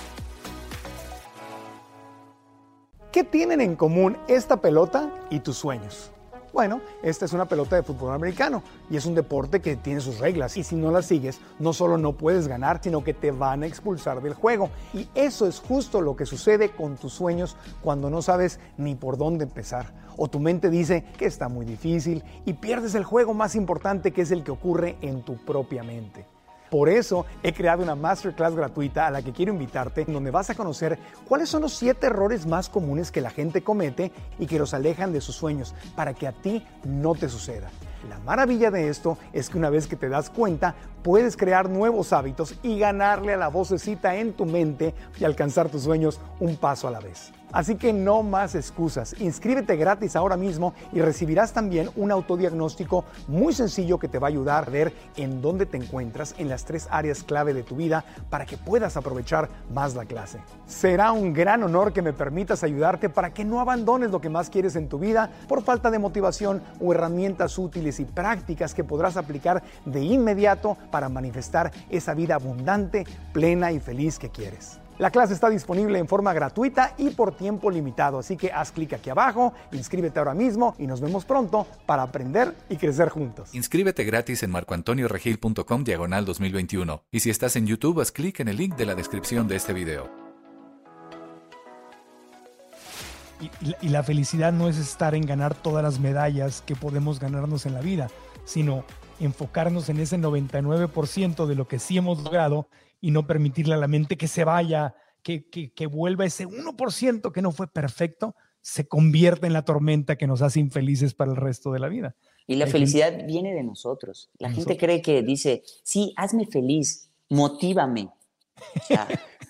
¿Qué tienen en común esta pelota y tus sueños? Bueno, esta es una pelota de fútbol americano y es un deporte que tiene sus reglas y si no las sigues, no solo no puedes ganar, sino que te van a expulsar del juego. Y eso es justo lo que sucede con tus sueños cuando no sabes ni por dónde empezar. O tu mente dice que está muy difícil y pierdes el juego más importante, que es el que ocurre en tu propia mente. Por eso he creado una masterclass gratuita a la que quiero invitarte, donde vas a conocer cuáles son los siete errores más comunes que la gente comete y que los alejan de sus sueños, para que a ti no te suceda. La maravilla de esto es que una vez que te das cuenta, puedes crear nuevos hábitos y ganarle a la vocecita en tu mente y alcanzar tus sueños un paso a la vez. Así que no más excusas. Inscríbete gratis ahora mismo y recibirás también un autodiagnóstico muy sencillo que te va a ayudar a ver en dónde te encuentras en las tres áreas clave de tu vida para que puedas aprovechar más la clase. Será un gran honor que me permitas ayudarte para que no abandones lo que más quieres en tu vida por falta de motivación o herramientas útiles y prácticas que podrás aplicar de inmediato para manifestar esa vida abundante, plena y feliz que quieres. La clase está disponible en forma gratuita y por tiempo limitado, así que haz clic aquí abajo, inscríbete ahora mismo y nos vemos pronto para aprender y crecer juntos. Inscríbete gratis en marcoantonioregil.com diagonal dos mil veintiuno y si estás en YouTube, haz clic en el link de la descripción de este video. Y, y la felicidad no es estar en ganar todas las medallas que podemos ganarnos en la vida, sino enfocarnos en ese noventa y nueve por ciento de lo que sí hemos logrado y no permitirle a la mente que se vaya, que, que, que vuelva ese uno por ciento que no fue perfecto, se convierte en la tormenta que nos hace infelices para el resto de la vida. Y la felicidad viene de nosotros. La gente nosotros. cree que dice, sí, hazme feliz, motívame. O sea,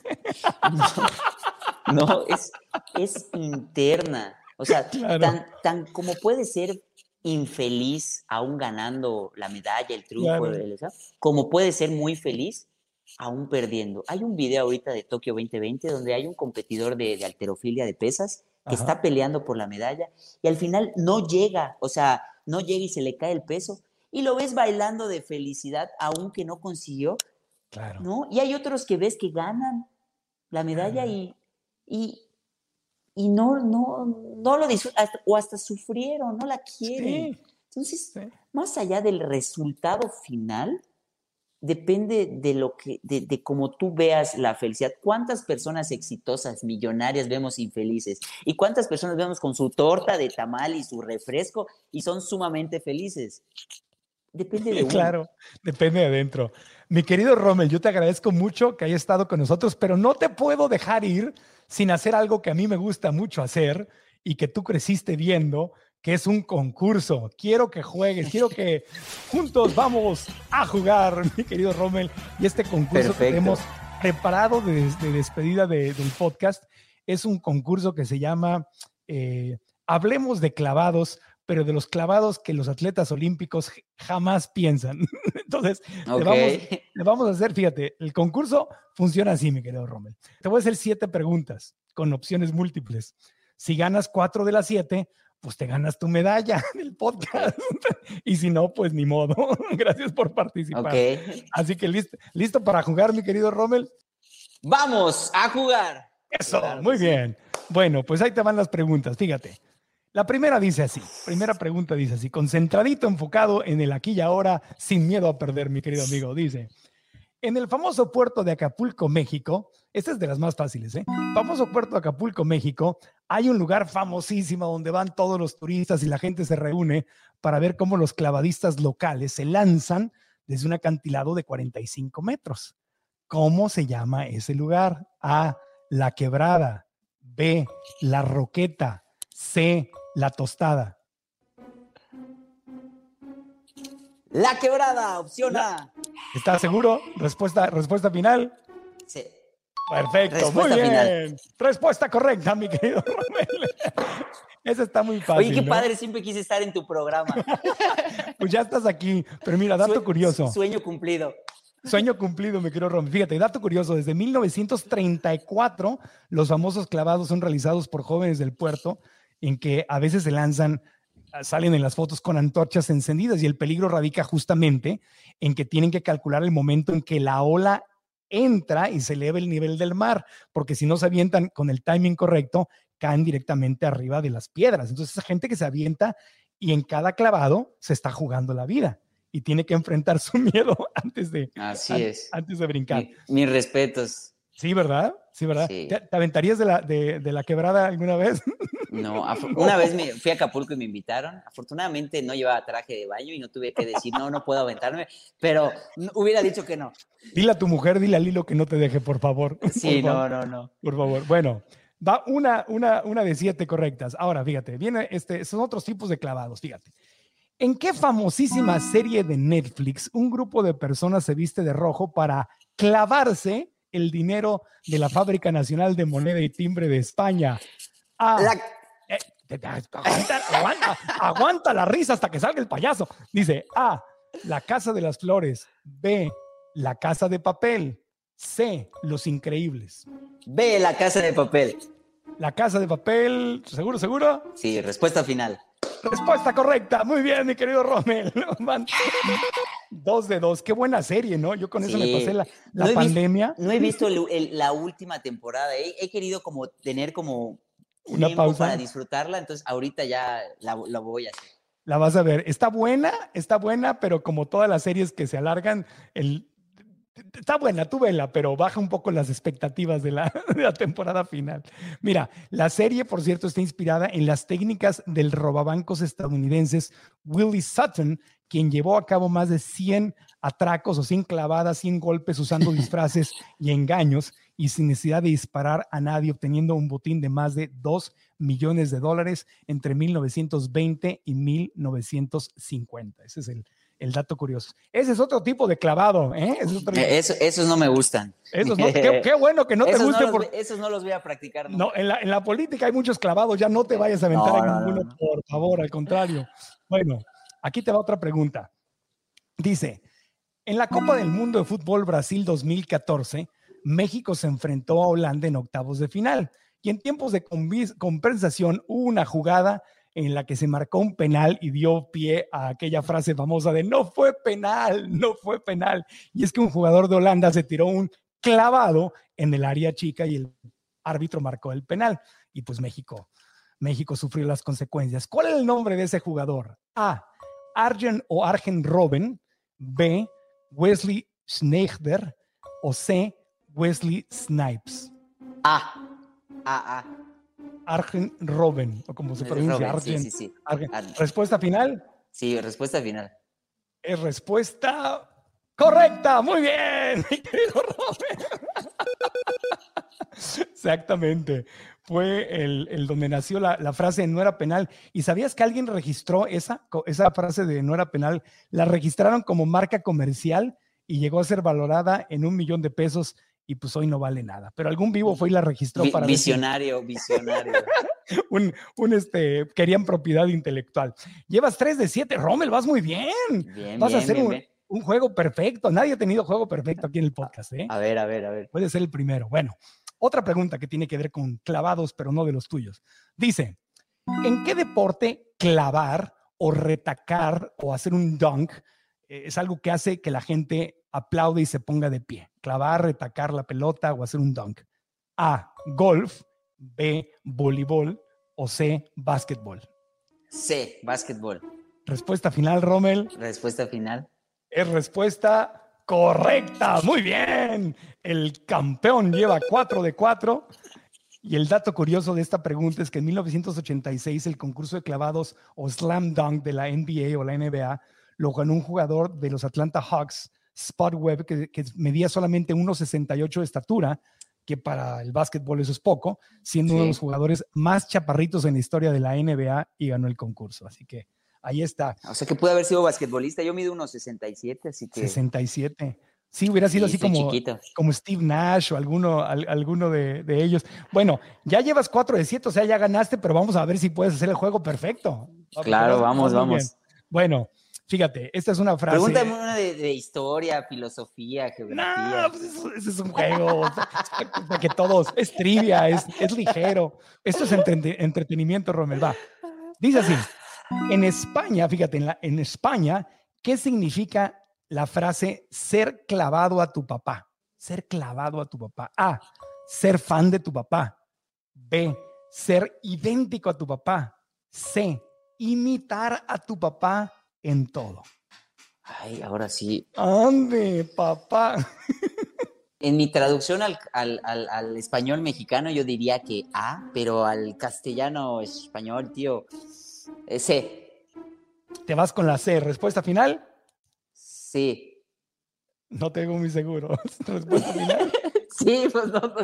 no, no es, es interna. O sea, claro. tan, tan como puede ser infeliz aún ganando la medalla, el triunfo, claro. el, como puede ser muy feliz aún perdiendo. Hay un video ahorita de Tokio veinte veinte donde hay un competidor de, de halterofilia de pesas que Ajá. está peleando por la medalla y al final no llega, o sea, no llega y se le cae el peso y lo ves bailando de felicidad aunque no consiguió. Claro. ¿No? Y hay otros que ves que ganan la medalla claro. y, y, y no, no, no lo disfrutan o hasta sufrieron, no la quieren. Sí. Entonces, sí. más allá del resultado final, depende de lo que, de, de cómo tú veas la felicidad. ¿Cuántas personas exitosas, millonarias vemos infelices? ¿Y cuántas personas vemos con su torta de tamal y su refresco y son sumamente felices? Depende de uno. Claro, depende de adentro. Mi querido Rommel, yo te agradezco mucho que hayas estado con nosotros, pero no te puedo dejar ir sin hacer algo que a mí me gusta mucho hacer y que tú creciste viendo, que es un concurso. Quiero que juegues, quiero que juntos vamos a jugar, mi querido Rommel. Y este concurso Perfecto. que tenemos preparado de, de despedida de, del podcast es un concurso que se llama eh, Hablemos de clavados, pero de los clavados que los atletas olímpicos jamás piensan. Entonces, okay. le, vamos, le vamos a hacer, fíjate, el concurso funciona así, mi querido Rommel. Te voy a hacer siete preguntas con opciones múltiples. Si ganas cuatro de las siete, pues te ganas tu medalla del podcast. Y si no, pues ni modo. Gracias por participar. Okay. Así que listo, listo para jugar, mi querido Rommel. ¡Vamos a jugar! Eso, claro, muy sí. bien. Bueno, pues ahí te van las preguntas, fíjate. La primera dice así, primera pregunta dice así, concentradito, enfocado en el aquí y ahora, sin miedo a perder, mi querido amigo. Dice, en el famoso puerto de Acapulco, México, esta es de las más fáciles, ¿eh? Famoso puerto de Acapulco, México, hay un lugar famosísimo donde van todos los turistas y la gente se reúne para ver cómo los clavadistas locales se lanzan desde un acantilado de cuarenta y cinco metros. ¿Cómo se llama ese lugar? A, La Quebrada. B, La Roqueta. C, La Tostada. La Quebrada, opción A. ¿Estás seguro? Respuesta, respuesta final. Sí. Perfecto, respuesta muy bien. Final. Respuesta correcta, mi querido Rommel. Esa está muy fácil. Oye, qué ¿no? padre, siempre quise estar en tu programa. Pues ya estás aquí. Pero mira, dato Sue curioso. Sueño cumplido. Sueño cumplido, mi querido Rommel. Fíjate, dato curioso, desde mil novecientos treinta y cuatro los famosos clavados son realizados por jóvenes del puerto en que a veces se lanzan, salen en las fotos con antorchas encendidas y el peligro radica justamente en que tienen que calcular el momento en que la ola entra y se eleva el nivel del mar, porque si no se avientan con el timing correcto, caen directamente arriba de las piedras. Entonces, esa gente que se avienta y en cada clavado se está jugando la vida y tiene que enfrentar su miedo antes de, Así an, es. antes de brincar. Mi, mis respetos. Sí, ¿verdad? Sí, ¿verdad? Sí. ¿Te, ¿Te aventarías de la, de, de la quebrada alguna vez? No, una vez me fui a Acapulco y me invitaron. Afortunadamente no llevaba traje de baño y no tuve que decir, no, no puedo aventarme, pero hubiera dicho que no. Dile a tu mujer, dile a Lilo que no te deje, por favor. Sí, por no, favor. no, no. Por favor. Bueno, va una, una, una de siete correctas. Ahora, fíjate, viene este, son otros tipos de clavados, fíjate. ¿En qué famosísima serie de Netflix un grupo de personas se viste de rojo para clavarse el dinero de la Fábrica Nacional de Moneda y Timbre de España? A. La... Eh, aguanta, aguanta, aguanta la risa hasta que salga el payaso. Dice A. La Casa de las Flores. B. La Casa de Papel. C. Los Increíbles. B. La Casa de Papel. La Casa de Papel. ¿Seguro, seguro? Sí, respuesta final. Respuesta correcta. Muy bien, mi querido Rommel. Dos de dos. Qué buena serie, ¿no? Yo con eso sí. me pasé la, la no pandemia. Visto, no he visto el, el, la última temporada. He, he querido como tener como una tiempo pausa para disfrutarla. Entonces ahorita ya la, la voy a hacer. La vas a ver. Está buena, está buena, pero como todas las series que se alargan, el... está buena, tú vela, pero baja un poco las expectativas de la, de la temporada final. Mira, la serie, por cierto, está inspirada en las técnicas del robabancos estadounidenses Willie Sutton, quien llevó a cabo más de cien atracos o cien clavadas, cien golpes usando disfraces y engaños y sin necesidad de disparar a nadie, obteniendo un botín de más de dos millones de dólares entre mil novecientos veinte y mil novecientos cincuenta. Ese es el El dato curioso. Ese es otro tipo de clavado, ¿eh? Es otro... Eso, esos no me gustan. Esos no, qué, qué bueno que no te gusten. No por... Esos no los voy a practicar. No, no en, la, en la política hay muchos clavados, ya no te vayas a aventar no, en no, ninguno, no, no. por favor, al contrario. Bueno, aquí te va otra pregunta. Dice, en la Copa del Mundo de Fútbol Brasil dos mil catorce, México se enfrentó a Holanda en octavos de final y en tiempos de compensación hubo una jugada en la que se marcó un penal y dio pie a aquella frase famosa de no fue penal, no fue penal. Y es que un jugador de Holanda se tiró un clavado en el área chica y el árbitro marcó el penal. Y pues México, México sufrió las consecuencias. ¿Cuál es el nombre de ese jugador? A. Arjen o Arjen Robben. B. Wesley Sneijder. O C. Wesley Snipes. A. A. A. Arjen Robben, o como se pronuncia, Robben, Arjen. Sí, sí, sí. Arjen. ¿Respuesta final? Sí, respuesta final. Es respuesta correcta. Muy bien, mi querido Robben. Exactamente. Fue el, el donde nació la, la frase no era penal. ¿Y sabías que alguien registró esa, esa frase de no era penal? La registraron como marca comercial y llegó a ser valorada en un millón de pesos. Y pues hoy no vale nada. Pero algún vivo fue y la registró Vi, para... Visionario, decir, visionario. un, un este, querían propiedad intelectual. Llevas tres de siete, Rommel, vas muy bien. Bien, vas bien, a hacer bien, un, bien. un juego perfecto. Nadie ha tenido juego perfecto aquí en el podcast, ¿eh? A ver, a ver, a ver. Puede ser el primero. Bueno, otra pregunta que tiene que ver con clavados, pero no de los tuyos. Dice, ¿en qué deporte clavar o retacar o hacer un dunk eh, es algo que hace que la gente aplaude y se ponga de pie? Clavar, retacar la pelota o hacer un dunk. A, golf. B, voleibol. O C, básquetbol. C, básquetbol. Respuesta final, Rommel. Respuesta final. Es respuesta correcta. Muy bien. El campeón lleva cuatro de cuatro. Y el dato curioso de esta pregunta es que en mil novecientos ochenta y seis el concurso de clavados o slam dunk de la N B A o la N B A lo ganó un jugador de los Atlanta Hawks, Spud Webb, que, que medía solamente uno sesenta y ocho de estatura, que para el básquetbol eso es poco, siendo sí. uno de los jugadores más chaparritos en la historia de la N B A y ganó el concurso. Así que ahí está. O sea que puede haber sido basquetbolista. Yo mido uno sesenta y siete, así que... sesenta y siete. Sí, hubiera sido sí, así como, como Steve Nash o alguno, al, alguno de, de ellos. Bueno, ya llevas cuatro de siete, o sea, ya ganaste, pero vamos a ver si puedes hacer el juego perfecto. Claro, vamos, vamos. Bien. Bueno, fíjate, esta es una frase... Pregúntame una de, de historia, filosofía, geografía. No, pues eso, eso es un juego para que todos... Es trivia, es, es ligero. Esto es entre, entretenimiento, Rommel. Va. Dice así, en España, fíjate, en, la, en España, ¿qué significa la frase ser clavado a tu papá? Ser clavado a tu papá. A, ser fan de tu papá. B, ser idéntico a tu papá. C, imitar a tu papá en todo. Ay, ahora sí. ¡Ande, papá! En mi traducción al, al, al, al español mexicano yo diría que A, pero al castellano español, tío, C. ¿Te vas con la C? ¿Respuesta final? Sí. No tengo muy seguro. ¿Respuesta final? Sí, pues no. no.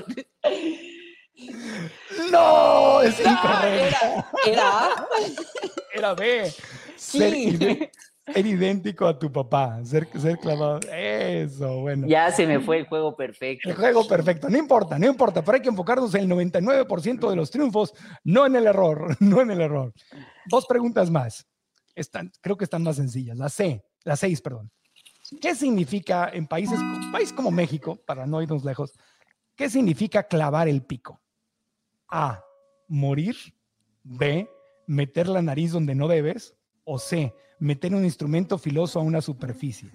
¡No! Es no, incorrecto. Era, era A. Era B. ser, ide- ser idéntico a tu papá, ser, ser clavado. Eso, bueno. Ya se me fue el juego perfecto. El juego perfecto, no importa, no importa, pero hay que enfocarnos en el noventa y nueve por ciento de los triunfos, no en el error, no en el error. Dos preguntas más. Están, creo que están más sencillas. La C, la seis, perdón. ¿Qué significa en países, un país como México, para no irnos lejos, qué significa clavar el pico? A, morir. B, meter la nariz donde no debes. O C, meter un instrumento filoso a una superficie.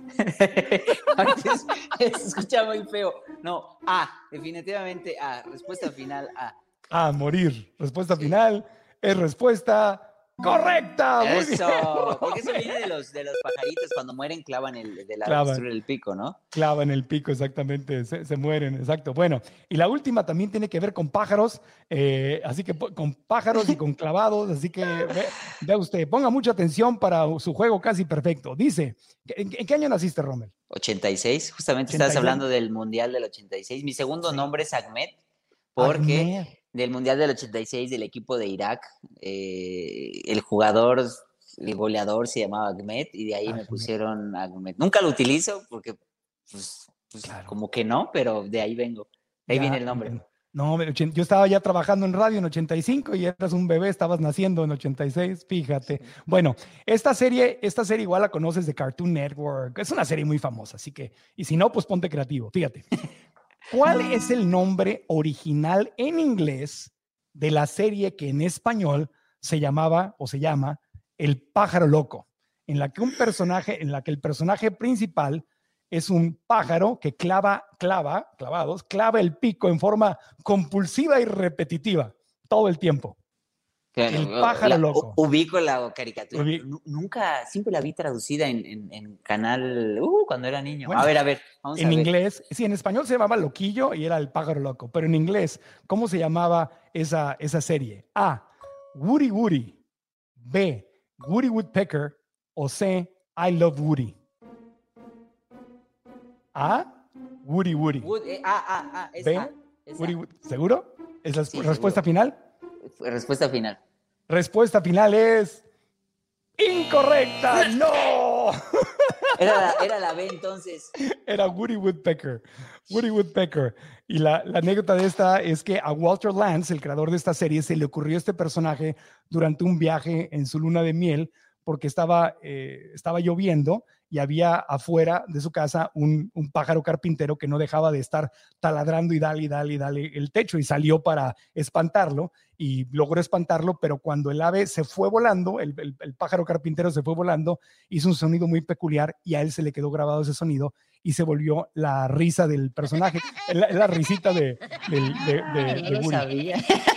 Se escucha muy feo. No, A, definitivamente A. Respuesta final, A. A, morir. Respuesta final es respuesta correcta. Muy Eso, bien. porque eso viene de los, de los pajaritos cuando mueren, clavan el, de la Clavan. el pico, ¿no? Clavan el pico, exactamente, se, se mueren, exacto. Bueno, y la última también tiene que ver con pájaros, eh, así que con pájaros y con clavados, así que ve, vea usted, ponga mucha atención para su juego casi perfecto. Dice, ¿en, en qué año naciste, Rommel? ochenta y seis, justamente ochenta y seis. estás hablando del Mundial del ochenta y seis. Mi segundo sí. nombre es Ahmed, porque Ahmed. Del Mundial del ochenta y seis del equipo de Irak, eh, el jugador, el goleador se llamaba Ahmed y de ahí Ahmed. me pusieron Ahmed. Nunca lo utilizo porque, pues, pues claro. como que no, pero de ahí vengo. De ahí ya, viene el nombre. No, yo estaba ya trabajando en radio en ochenta y cinco y eras un bebé, estabas naciendo en ochenta y seis, fíjate. Sí. Bueno, esta serie, esta serie igual la conoces de Cartoon Network, es una serie muy famosa, así que, y si no, pues ponte creativo, fíjate. ¿Cuál es el nombre original en inglés de la serie que en español se llamaba o se llama El Pájaro Loco? En la que un personaje, en la que el personaje principal es un pájaro que clava, clava, clavados, clava el pico en forma compulsiva y repetitiva todo el tiempo. Claro, el pájaro la, loco. Ubico la caricatura. Ubi Nunca, siempre la vi traducida en, en, en canal, uh, cuando era niño. Bueno, a ver, a ver. Vamos en a ver. inglés, sí, en español se llamaba Loquillo y era El Pájaro Loco, pero en inglés, ¿cómo se llamaba esa, esa serie? A, Woody Woody. B, Woody Woodpecker. O C, I Love Woody. A, Woody Woody. Wood, eh, ah, ah, ah, es B, A, es Woody, A. ¿seguro? ¿Es la Sí, respuesta seguro. final? Respuesta final. Respuesta final es incorrecta. ¡No! Era la, era la B entonces. Era Woody Woodpecker. Woody Woodpecker. Y la, la anécdota de esta es que a Walter Lantz, el creador de esta serie, se le ocurrió este personaje durante un viaje en su luna de miel porque estaba, eh, estaba lloviendo y había afuera de su casa un, un pájaro carpintero que no dejaba de estar taladrando y dale y dale y dale el techo y salió para espantarlo y logró espantarlo, pero cuando el ave se fue volando, el, el, el pájaro carpintero se fue volando, hizo un sonido muy peculiar y a él se le quedó grabado ese sonido y se volvió la risa del personaje, la, la risita de, de, de, de, de, de Woody. Sabía.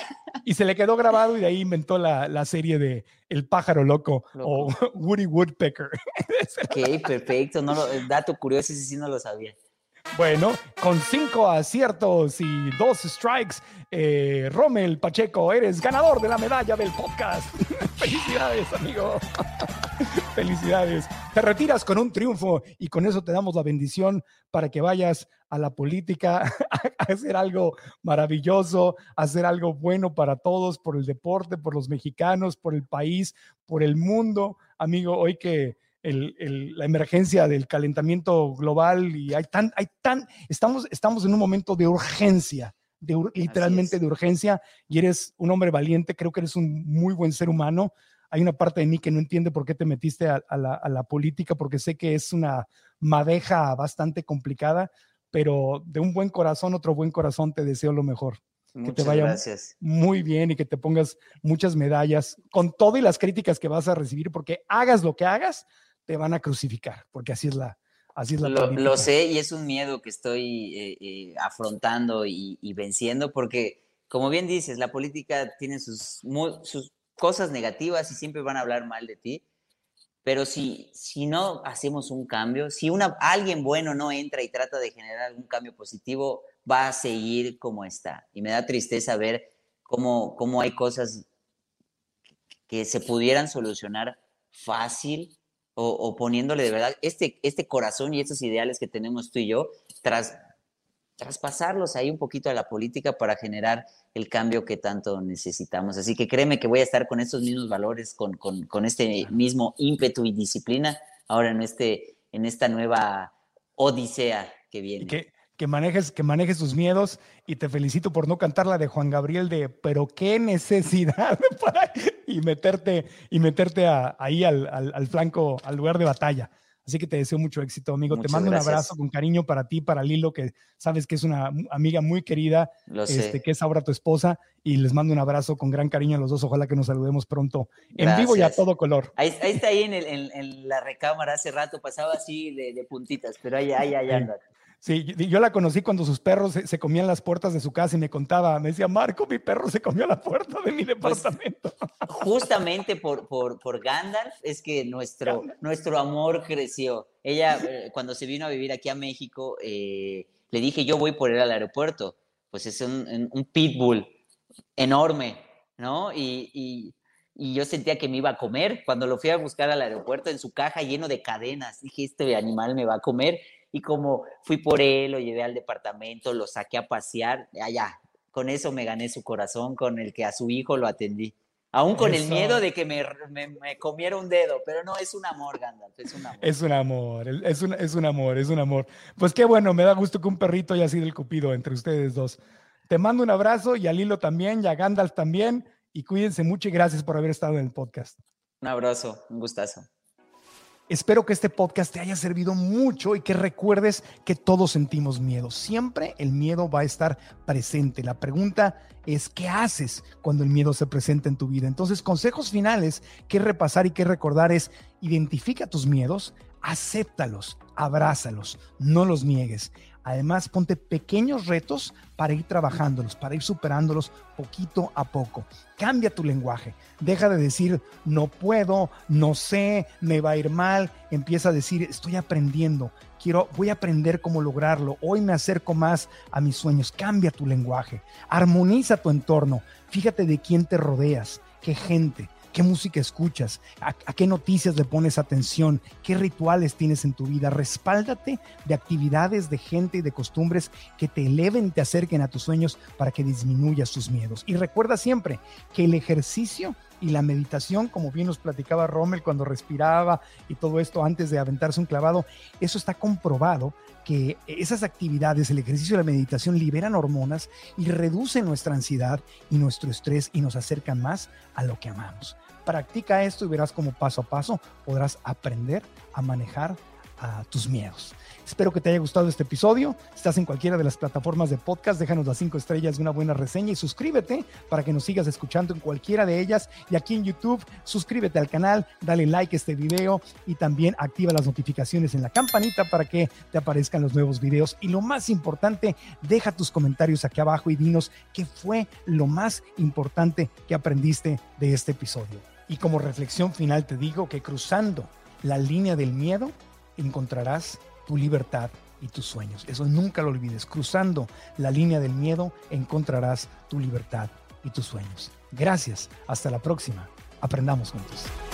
Y se le quedó grabado y de ahí inventó la, la serie de El Pájaro Loco, Loco. o Woody Woodpecker. Ok, perfecto. No lo, el dato curioso, ese sí no lo sabía. Bueno, con cinco aciertos y dos strikes, eh, Rommel Pacheco, eres ganador de la medalla del podcast. Felicidades, amigo. Felicidades. Te retiras con un triunfo y con eso te damos la bendición para que vayas a la política a hacer algo maravilloso, a hacer algo bueno para todos, por el deporte, por los mexicanos, por el país, por el mundo. Amigo, hoy que el, el, la emergencia del calentamiento global y hay tan, hay tan, estamos, estamos en un momento de urgencia, de, literalmente de urgencia, y eres un hombre valiente, creo que eres un muy buen ser humano. Hay una parte de mí que no entiende por qué te metiste a, a, la, a la política, porque sé que es una madeja bastante complicada, pero de un buen corazón, otro buen corazón, te deseo lo mejor. Muchas que te vaya gracias. Muy bien y que te pongas muchas medallas con todo y las críticas que vas a recibir, porque hagas lo que hagas, te van a crucificar, porque así es la, así es la lo, política. Lo sé y es un miedo que estoy eh, eh, afrontando y, y venciendo, porque como bien dices, la política tiene sus, muy, sus cosas negativas y siempre van a hablar mal de ti, pero si, si no hacemos un cambio, si una, alguien bueno no entra y trata de generar algún cambio positivo, va a seguir como está. Y me da tristeza ver cómo, cómo hay cosas que se pudieran solucionar fácil o, o poniéndole de verdad este, este corazón y estos ideales que tenemos tú y yo, tras traspasarlos ahí un poquito a la política para generar el cambio que tanto necesitamos. Así que créeme que voy a estar con estos mismos valores, con, con, con este mismo ímpetu y disciplina ahora en, este, en esta nueva odisea que viene. Y que, que, manejes, que manejes tus miedos, y te felicito por no cantar la de Juan Gabriel de pero qué necesidad para, y meterte, y meterte a, ahí al, al, al flanco, al lugar de batalla. Así que te deseo mucho éxito, amigo. Muchas te mando gracias. Un abrazo con cariño para ti, para Lilo, que sabes que es una amiga muy querida, Lo este, sé. que es ahora tu esposa, y les mando un abrazo con gran cariño a los dos. Ojalá que nos saludemos pronto en gracias. Vivo y a todo color. Ahí, ahí está, ahí en, el, en, en la recámara hace rato, pasaba así de, de puntitas, pero ahí, ahí, ahí anda. Sí, yo la conocí cuando sus perros se, se comían las puertas de su casa y me contaba, me decía, Marco, mi perro se comió la puerta de mi departamento. Pues, justamente por, por, por Gandalf es que nuestro, nuestro amor creció. Ella, eh, cuando se vino a vivir aquí a México, eh, le dije, yo voy por él al aeropuerto. Pues es un, un pitbull enorme, ¿no? Y, y, y yo sentía que me iba a comer. Cuando lo fui a buscar al aeropuerto, en su caja lleno de cadenas, dije, este animal me va a comer. Y como fui por él, lo llevé al departamento, lo saqué a pasear, allá, con eso me gané su corazón, con el que a su hijo lo atendí. Aún con eso. El miedo de que me, me, me comiera un dedo, pero no, es un amor, Gandalf, es un amor. Es un amor, es un, es un amor, es un amor. Pues qué bueno, me da gusto que un perrito haya sido el cupido entre ustedes dos. Te mando un abrazo, y a Lilo también, y a Gandalf también, y cuídense mucho y gracias por haber estado en el podcast. Un abrazo, un gustazo. Espero que este podcast te haya servido mucho y que recuerdes que todos sentimos miedo. Siempre el miedo va a estar presente. La pregunta es, ¿qué haces cuando el miedo se presenta en tu vida? Entonces, consejos finales que repasar y que recordar es: identifica tus miedos, acéptalos, abrázalos, no los niegues. Además, ponte pequeños retos para ir trabajándolos, para ir superándolos poquito a poco. Cambia tu lenguaje. Deja de decir, no puedo, no sé, me va a ir mal. Empieza a decir, estoy aprendiendo, quiero, voy a aprender cómo lograrlo. Hoy me acerco más a mis sueños. Cambia tu lenguaje. Armoniza tu entorno. Fíjate de quién te rodeas, qué gente, qué música escuchas, a, a qué noticias le pones atención, qué rituales tienes en tu vida. Respáldate de actividades, de gente y de costumbres que te eleven, te acerquen a tus sueños para que disminuyas tus miedos. Y recuerda siempre que el ejercicio y la meditación, como bien nos platicaba Rommel cuando respiraba y todo esto antes de aventarse un clavado, eso está comprobado, que esas actividades, el ejercicio y la meditación, liberan hormonas y reducen nuestra ansiedad y nuestro estrés y nos acercan más a lo que amamos. Practica esto y verás cómo paso a paso podrás aprender a manejar a tus miedos. Espero que te haya gustado este episodio. Si estás en cualquiera de las plataformas de podcast, déjanos las cinco estrellas y una buena reseña, y suscríbete para que nos sigas escuchando en cualquiera de ellas. Y aquí en YouTube, suscríbete al canal, dale like a este video y también activa las notificaciones en la campanita para que te aparezcan los nuevos videos. Y lo más importante, deja tus comentarios aquí abajo y dinos qué fue lo más importante que aprendiste de este episodio. Y como reflexión final te digo que cruzando la línea del miedo encontrarás tu libertad y tus sueños. Eso nunca lo olvides. Cruzando la línea del miedo encontrarás tu libertad y tus sueños. Gracias. Hasta la próxima. Aprendamos juntos.